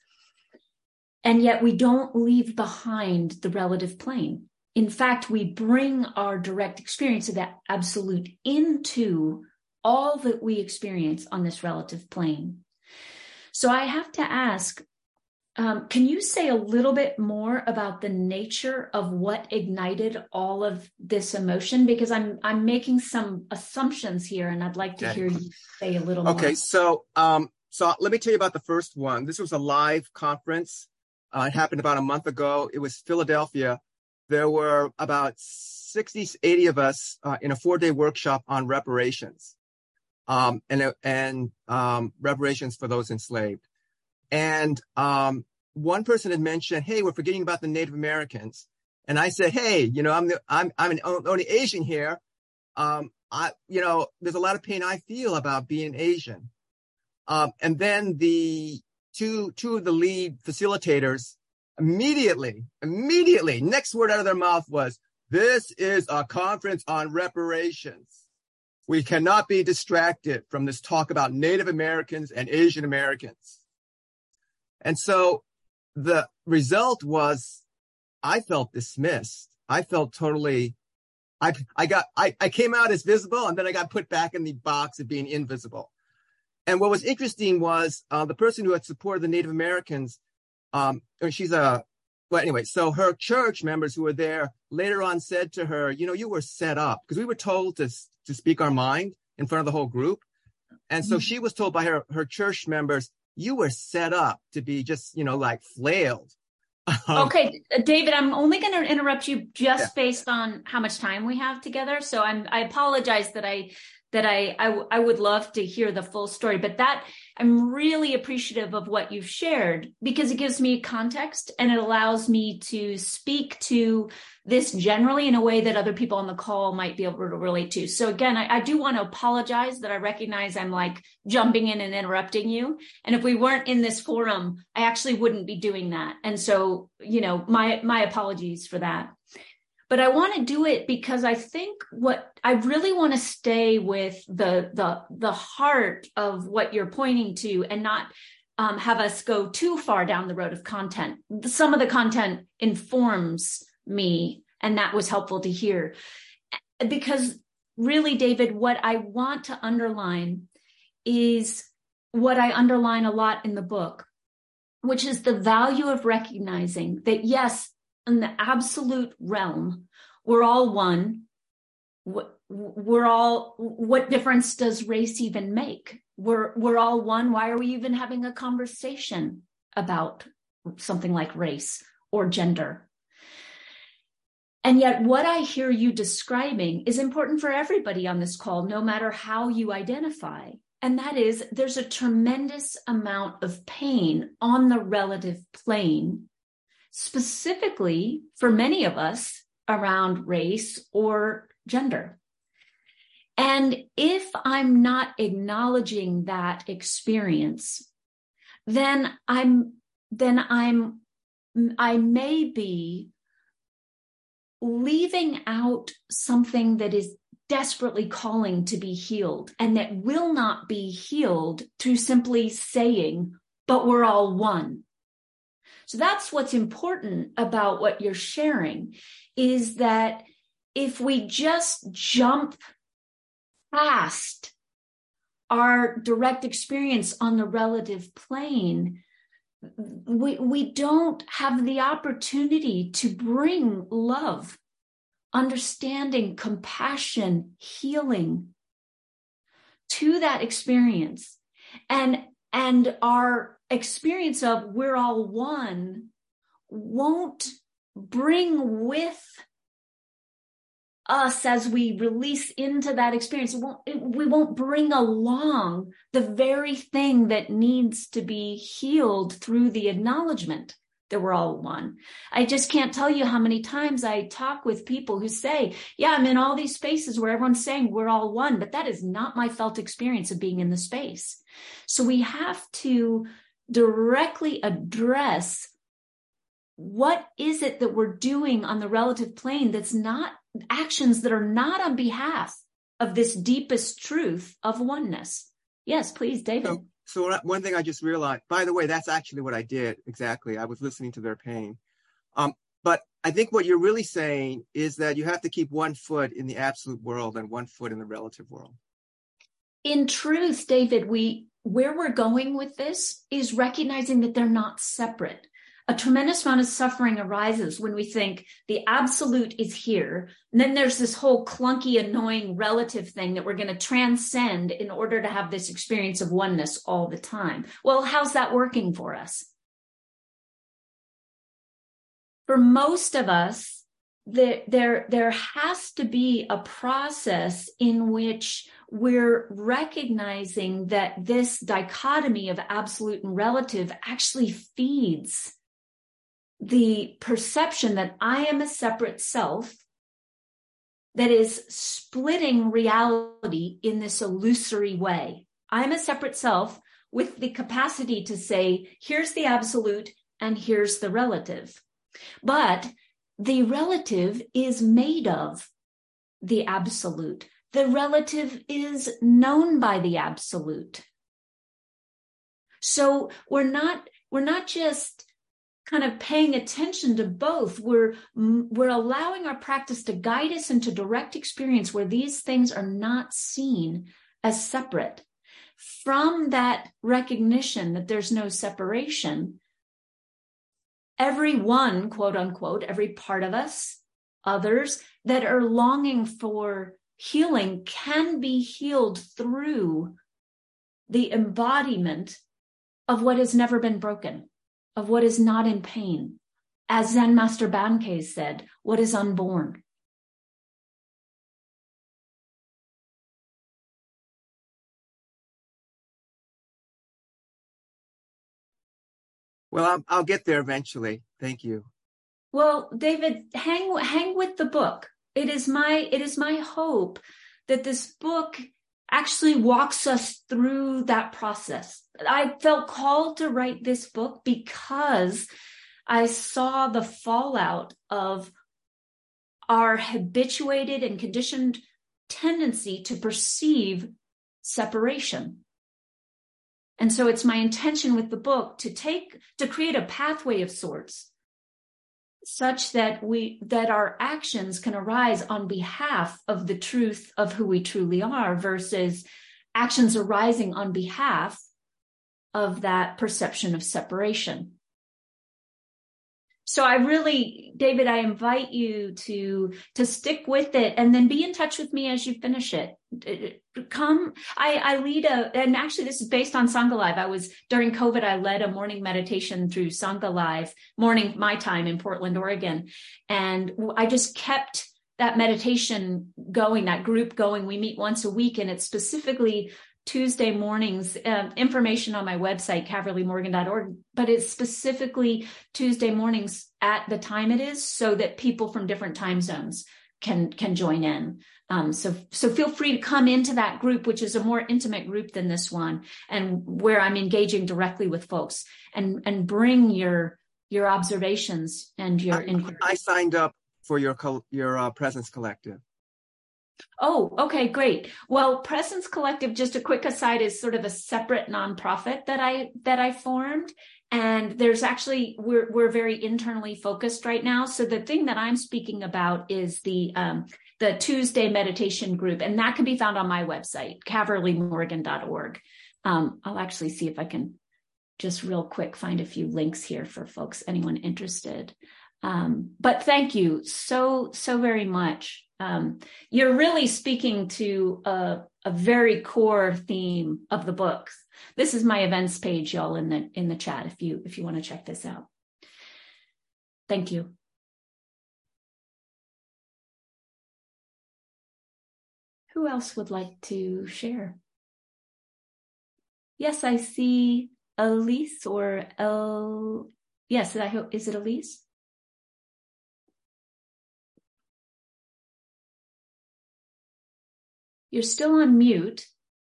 and yet we don't leave behind the relative plane. In fact, we bring our direct experience of that absolute into all that we experience on this relative plane. So I have to ask, um, can you say a little bit more about the nature of what ignited all of this emotion? Because I'm I'm making some assumptions here, and I'd like to Okay. hear you say a little more. Okay, so um, so let me tell you about the first one. This was a live conference. Uh, it happened about a month ago. It was Philadelphia. There were about sixty, eighty of us uh, in a four-day workshop on reparations, um, and and um, reparations for those enslaved. And um, one person had mentioned, "Hey, we're forgetting about the Native Americans." And I said, "Hey, you know, I'm the I'm I'm an only Asian here. Um, I, you know, there's a lot of pain I feel about being Asian." Um, and then the two two of the lead facilitators immediately, immediately, next word out of their mouth was, "This is a conference on reparations. We cannot be distracted from this talk about Native Americans and Asian Americans." And so the result was I felt dismissed. I felt totally, I, I got, I, I came out as visible, and then I got put back in the box of being invisible. And what was interesting was uh, the person who had supported the Native Americans, um, she's a, well, anyway, so her church members who were there later on said to her, "You know, you were set up," because we were told to, to speak our mind in front of the whole group. And so mm-hmm. she was told by her, her church members, "You were set up to be just, you know, like flailed." Um, okay, David, I'm only going to interrupt you just yeah. based on how much time we have together. So I'm, I apologize that I that I, I, I would love to hear the full story, but that I'm really appreciative of what you've shared because it gives me context and it allows me to speak to this generally in a way that other people on the call might be able to relate to. So again, I, I do want to apologize that I recognize I'm like jumping in and interrupting you. And if we weren't in this forum, I actually wouldn't be doing that. And so, you know, my, my apologies for that. But I want to do it because I think what I really want to stay with the the the heart of what you're pointing to and not um, have us go too far down the road of content. Some of the content informs me, and that was helpful to hear. Because really, David, what I want to underline is what I underline a lot in the book, which is the value of recognizing that, yes, in the absolute realm, we're all one. We're all, what difference does race even make? We're, we're all one. Why are we even having a conversation about something like race or gender? And yet what I hear you describing is important for everybody on this call, no matter how you identify. And that is, there's a tremendous amount of pain on the relative plane, specifically for many of us around race or gender. And if I'm not acknowledging that experience, then I'm, then I'm, I may be leaving out something that is desperately calling to be healed and that will not be healed through simply saying, but we're all one. So that's what's important about what you're sharing, is that if we just jump past our direct experience on the relative plane, we, we don't have the opportunity to bring love, understanding, compassion, healing to that experience. And, and our experience of we're all one won't bring with us as we release into that experience. It won't, it, we won't bring along the very thing that needs to be healed through the acknowledgement that we're all one. I just can't tell you how many times I talk with people who say, yeah, I'm in all these spaces where everyone's saying we're all one, but that is not my felt experience of being in the space. So we have to directly address what is it that we're doing on the relative plane that's not actions that are not on behalf of this deepest truth of oneness. Yes, please, David. So, so one thing I just realized, by the way, that's actually what I did. Exactly. I was listening to their pain. Um, but I think what you're really saying is that you have to keep one foot in the absolute world and one foot in the relative world. In truth, David, we where we're going with this is recognizing that they're not separate. A tremendous amount of suffering arises when we think the absolute is here. And then there's this whole clunky, annoying relative thing that we're going to transcend in order to have this experience of oneness all the time. Well, how's that working for us? For most of us, there, there, there has to be a process in which we're recognizing that this dichotomy of absolute and relative actually feeds the perception that I am a separate self that is splitting reality in this illusory way. I'm a separate self with the capacity to say, here's the absolute and here's the relative. But the relative is made of the absolute. The relative is known by the absolute. So we're not, we're not just kind of paying attention to both. We're, we're allowing our practice to guide us into direct experience where these things are not seen as separate. From that recognition that there's no separation, everyone, quote unquote, every part of us, others that are longing for healing can be healed through the embodiment of what has never been broken, of what is not in pain. As Zen Master Bankei said, what is unborn. Well, I'll, I'll get there eventually. Thank you. Well, David, hang hang with the book. It is my it is my hope that this book actually walks us through that process. I felt called to write this book because I saw the fallout of our habituated and conditioned tendency to perceive separation. And so it's my intention with the book to take, to create a pathway of sorts such that we, that our actions can arise on behalf of the truth of who we truly are versus actions arising on behalf of that perception of separation. So I really, David, I invite you to, to stick with it and then be in touch with me as you finish it. Come, I, I lead a, and actually this is based on Sangha Live. I was, during COVID, I led a morning meditation through Sangha Live, morning my time in Portland, Oregon. And I just kept that meditation going, that group going. We meet once a week, and it's specifically Tuesday mornings, uh, information on my website, caverly morgan dot org, but it's specifically Tuesday mornings at the time it is so that people from different time zones can, can join in. Um, so, so feel free to come into that group, which is a more intimate group than this one, and where I'm engaging directly with folks, and, and bring your, your observations and your I, inquiry. I signed up for your, your uh, Presence Collective. Oh, okay, great. Well, Presence Collective, just a quick aside, is sort of a separate nonprofit that I that I formed. And there's actually, we're we're very internally focused right now. So the thing that I'm speaking about is the um, the Tuesday meditation group, and that can be found on my website, caverly morgan dot org. Um, I'll actually see if I can just real quick find a few links here for folks, anyone interested. Um, but thank you so, so very much. Um, you're really speaking to a, a very core theme of the book. This is my events page, y'all, in the in the chat, if you if you want to check this out. Thank you. Who else would like to share? Yes, I see Elise or El. Yes, I hope, is it Elise? You're still on mute.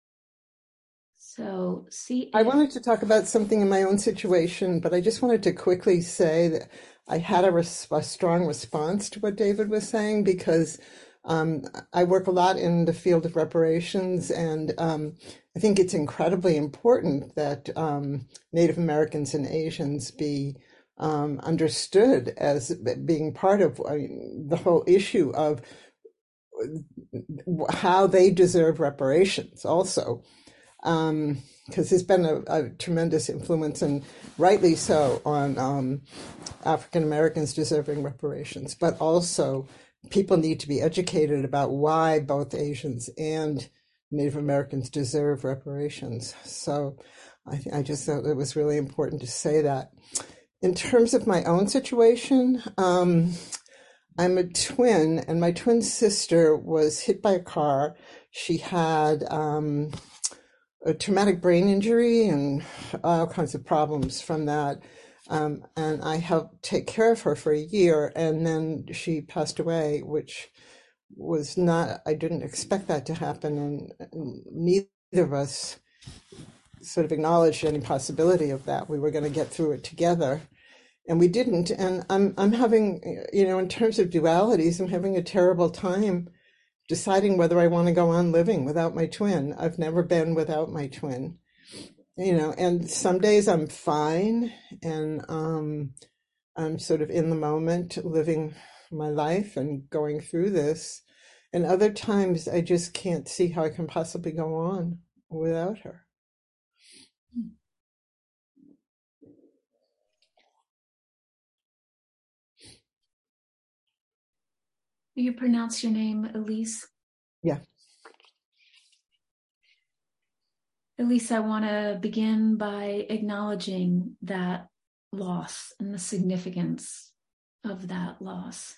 So see. If... I wanted to talk about something in my own situation, but I just wanted to quickly say that I had a, res- a strong response to what David was saying, because um, I work a lot in the field of reparations, and um, I think it's incredibly important that um, Native Americans and Asians be um, understood as being part of I mean, the whole issue of how they deserve reparations also, because um, there's been a, a tremendous influence, and rightly so, on um, African Americans deserving reparations, but also people need to be educated about why both Asians and Native Americans deserve reparations. So I, I just thought it was really important to say that. In terms of my own situation, um, I'm a twin, and my twin sister was hit by a car. She had um, a traumatic brain injury and all kinds of problems from that. Um, and I helped take care of her for a year, and then she passed away, which was not, I didn't expect that to happen. And, and neither of us sort of acknowledged any possibility of that. We were going to get through it together. And we didn't. And I'm I'm having, you know, in terms of dualities, I'm having a terrible time deciding whether I want to go on living without my twin. I've never been without my twin, you know, and some days I'm fine, and um, I'm sort of in the moment, living my life and going through this. And other times I just can't see how I can possibly go on without her. You pronounce your name Elise? Yeah. Elise, I want to begin by acknowledging that loss and the significance of that loss.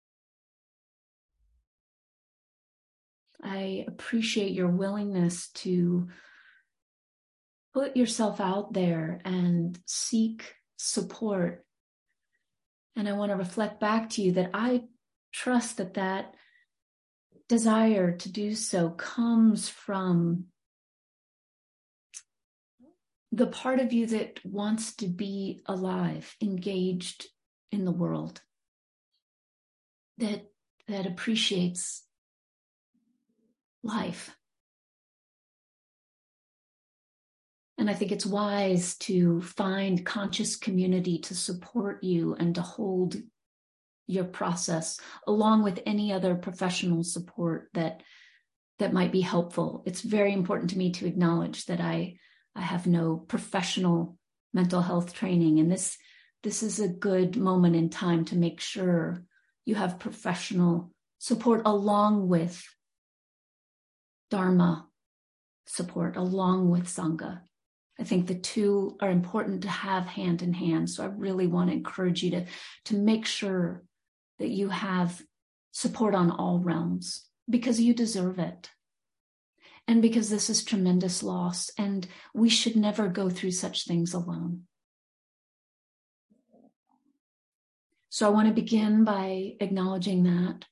I appreciate your willingness to put yourself out there and seek support. And I want to reflect back to you that I trust that that desire to do so comes from the part of you that wants to be alive, engaged in the world, that, that appreciates life. And I think it's wise to find conscious community to support you and to hold your process, along with any other professional support that, that might be helpful. It's very important to me to acknowledge that I, I have no professional mental health training, and this, this is a good moment in time to make sure you have professional support along with Dharma support, along with Sangha. I think the two are important to have hand in hand. So I really want to encourage you to, to make sure that you have support on all realms, because you deserve it. And because this is tremendous loss, and we should never go through such things alone. So I want to begin by acknowledging that.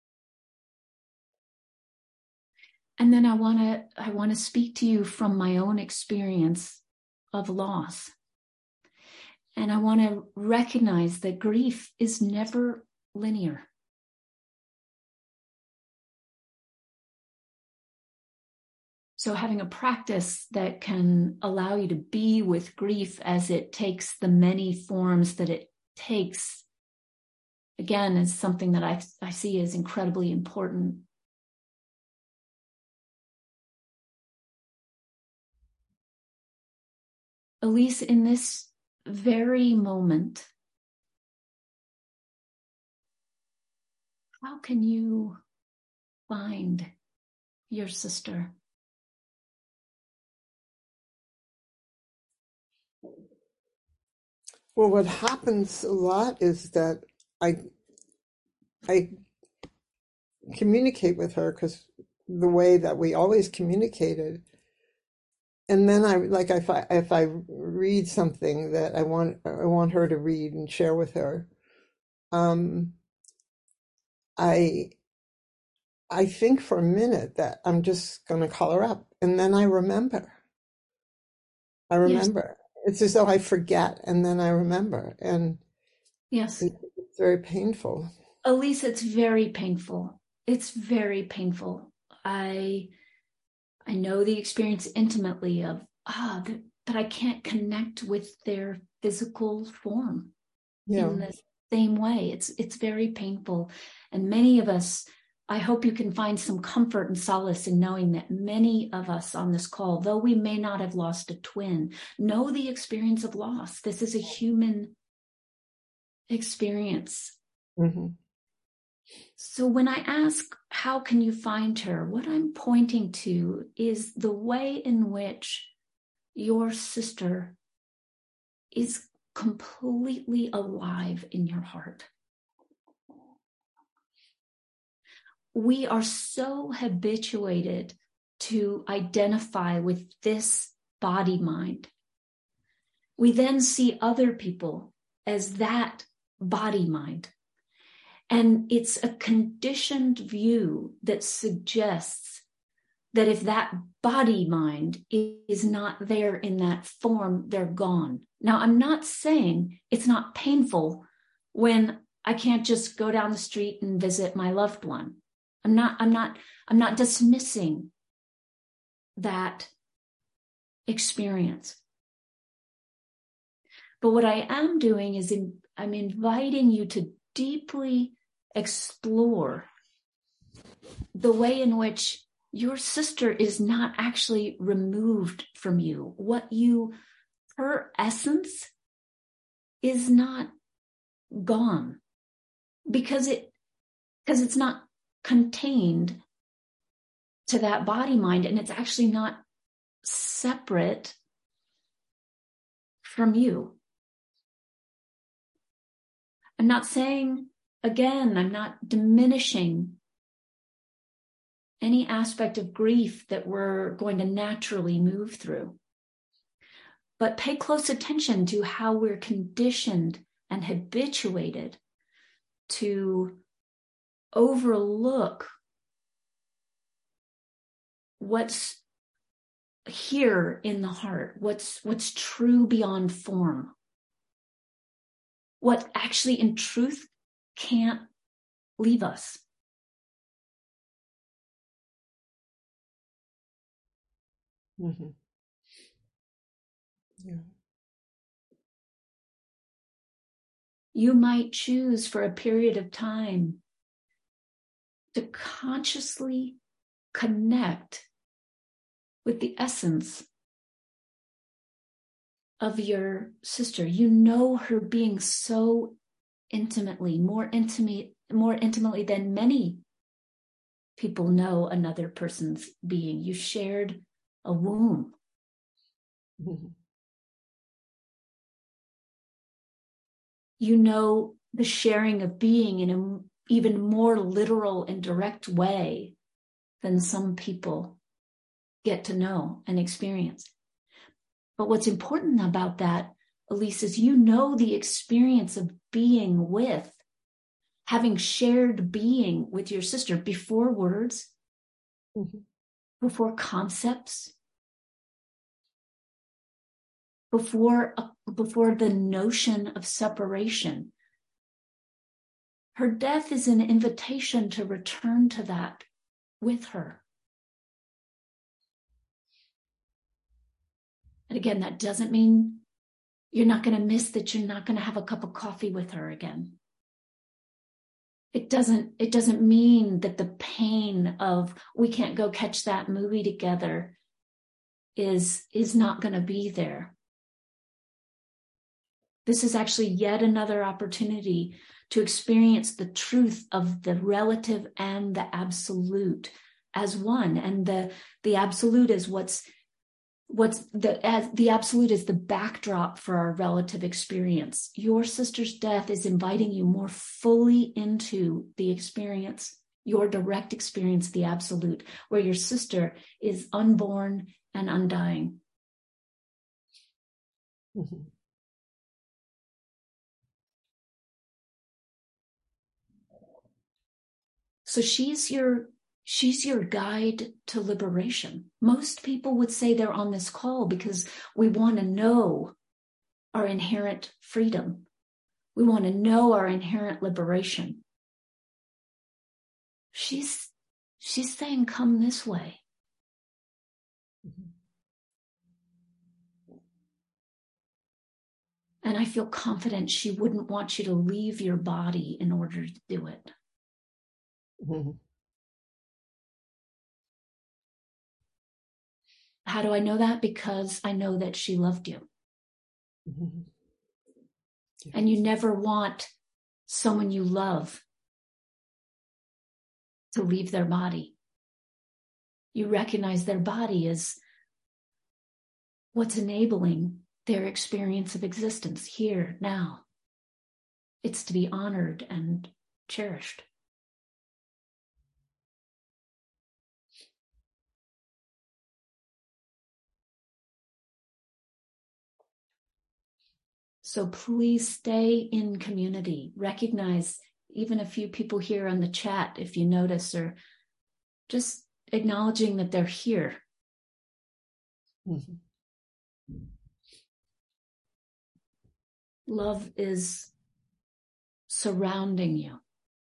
And then I want to I want to speak to you from my own experience of loss. And I want to recognize that grief is never linear. So having a practice that can allow you to be with grief as it takes the many forms that it takes, again, is something that I, I see as incredibly important. Elise, in this very moment, how can you find your sister? Well, what happens a lot is that I I communicate with her because the way that we always communicated. And then I like if I if I read something that I want I want her to read and share with her, um, I I think for a minute that I'm just going to call her up, and then I remember. I remember. Yes. It's as though I forget, and then I remember, and yes, it's very painful. Elise, it's very painful. It's very painful. I. I know the experience intimately of, ah, that, that I can't connect with their physical form yeah. in the same way. It's it's very painful. And many of us, I hope you can find some comfort and solace in knowing that many of us on this call, though we may not have lost a twin, know the experience of loss. This is a human experience. Mm-hmm. So when I ask, how can you find her? What I'm pointing to is the way in which your sister is completely alive in your heart. We are so habituated to identify with this body mind. We then see other people as that body mind. And it's a conditioned view that suggests that if that body mind is not there in that form, they're gone. Now, I'm not saying it's not painful when I can't just go down the street and visit my loved one. I'm not, I'm not, I'm not dismissing that experience. But what I am doing is in, I'm inviting you to deeply explore the way in which your sister is not actually removed from you. What you, her essence is not gone because it, because it's not contained to that body mind, and it's actually not separate from you. I'm not saying, again, I'm not diminishing any aspect of grief that we're going to naturally move through. but pay close attention to how we're conditioned and habituated to overlook what's here in the heart, what's what's true beyond form, what actually in truth can't leave us. Mm-hmm. Yeah. You might choose for a period of time to consciously connect with the essence of your sister. You know her being so intimately, more intimate, more intimately than many people know another person's being. You shared a womb. Mm-hmm. You know the sharing of being in an even more literal and direct way than some people get to know and experience. But what's important about that, Elise, is you know the experience of being with, having shared being with your sister before words, Mm-hmm. before concepts, before, uh, before the notion of separation. Her death is an invitation to return to that with her. And again, that doesn't mean you're not going to miss that you're not going to have a cup of coffee with her again. It doesn't, it doesn't mean that the pain of we can't go catch that movie together is, is not going to be there. This is actually yet another opportunity to experience the truth of the relative and the absolute as one. And the, the absolute is what's, what's the, as the absolute is the backdrop for our relative experience. Your sister's death is inviting you more fully into the experience, your direct experience, the absolute, where your sister is unborn and undying. Mm-hmm. So she's your she's your guide to liberation. Most people would say they're on this call because we want to know our inherent freedom. We want to know our inherent liberation. She's she's saying, come this way. Mm-hmm. And I feel confident she wouldn't want you to leave your body in order to do it. Mm-hmm. How do I know that? Because I know that she loved you. Mm-hmm. Yeah. And you never want someone you love to leave their body. You recognize their body as what's enabling their experience of existence here, now. It's to be honored and cherished. So please stay in community. Recognize even a few people here on the chat, if you notice, or just acknowledging that they're here. Mm-hmm. Love is surrounding you.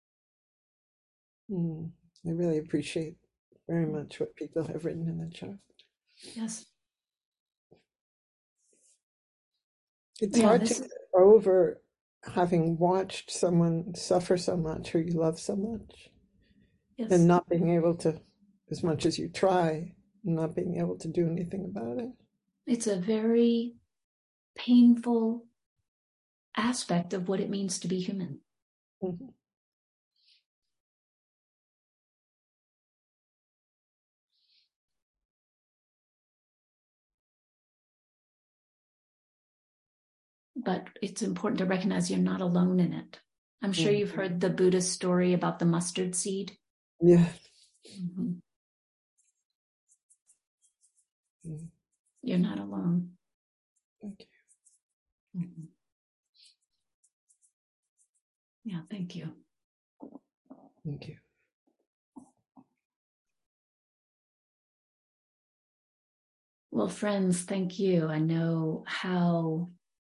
Mm. I really appreciate very much what people have written in the chat. Yes. It's Yeah, hard this to is- get over having watched someone suffer so much who you love so much Yes. and not being able to, as much as you try, not being able to do anything about it. It's a very painful aspect of what it means to be human. Mm-hmm. But it's important to recognize you're not alone in it. I'm sure Mm-hmm. you've heard the Buddhist story about the mustard seed. Yeah. Mm-hmm. Mm-hmm. You're not alone. Thank you. Mm-hmm. Yeah, thank you. Thank you. Well, friends, thank you. I know how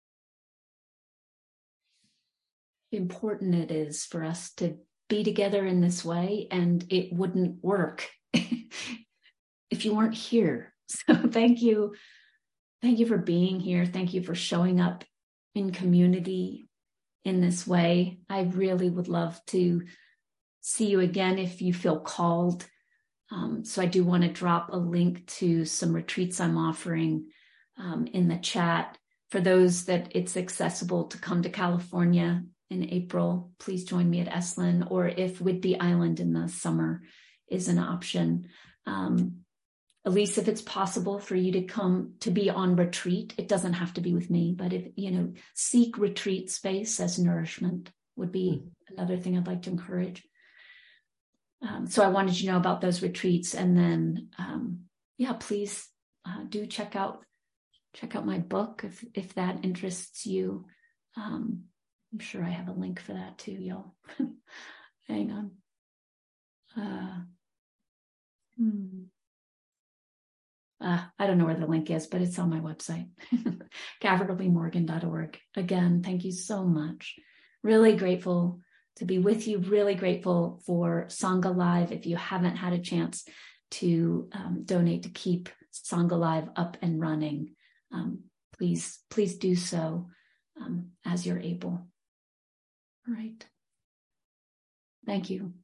important it is for us to be together in this way, and it wouldn't work if you weren't here. So thank you. Thank you for being here. Thank you for showing up in community in this way. I really would love to see you again if you feel called. Um, so I do want to drop a link to some retreats I'm offering um, in the chat. For those that it's accessible to come to California in April, please join me at Esalen, or if Whidbey Island in the summer is an option. Um, at least if it's possible for you to come to be on retreat, it doesn't have to be with me, but if, you know, seek retreat space as nourishment would be mm-hmm. another thing I'd like to encourage. Um, so I wanted you to know about those retreats, and then, um, yeah, please uh, do check out check out my book if if that interests you. Um, I'm sure I have a link for that too, y'all. Hang on. Uh, hmm. uh, I don't know where the link is, but it's on my website, capital b morgan dot org. Again, thank you so much. Really grateful to be with you, really grateful for Sangha Live. If you haven't had a chance to um, donate to keep Sangha Live up and running, um, please, please do so um, as you're able. All right. Thank you.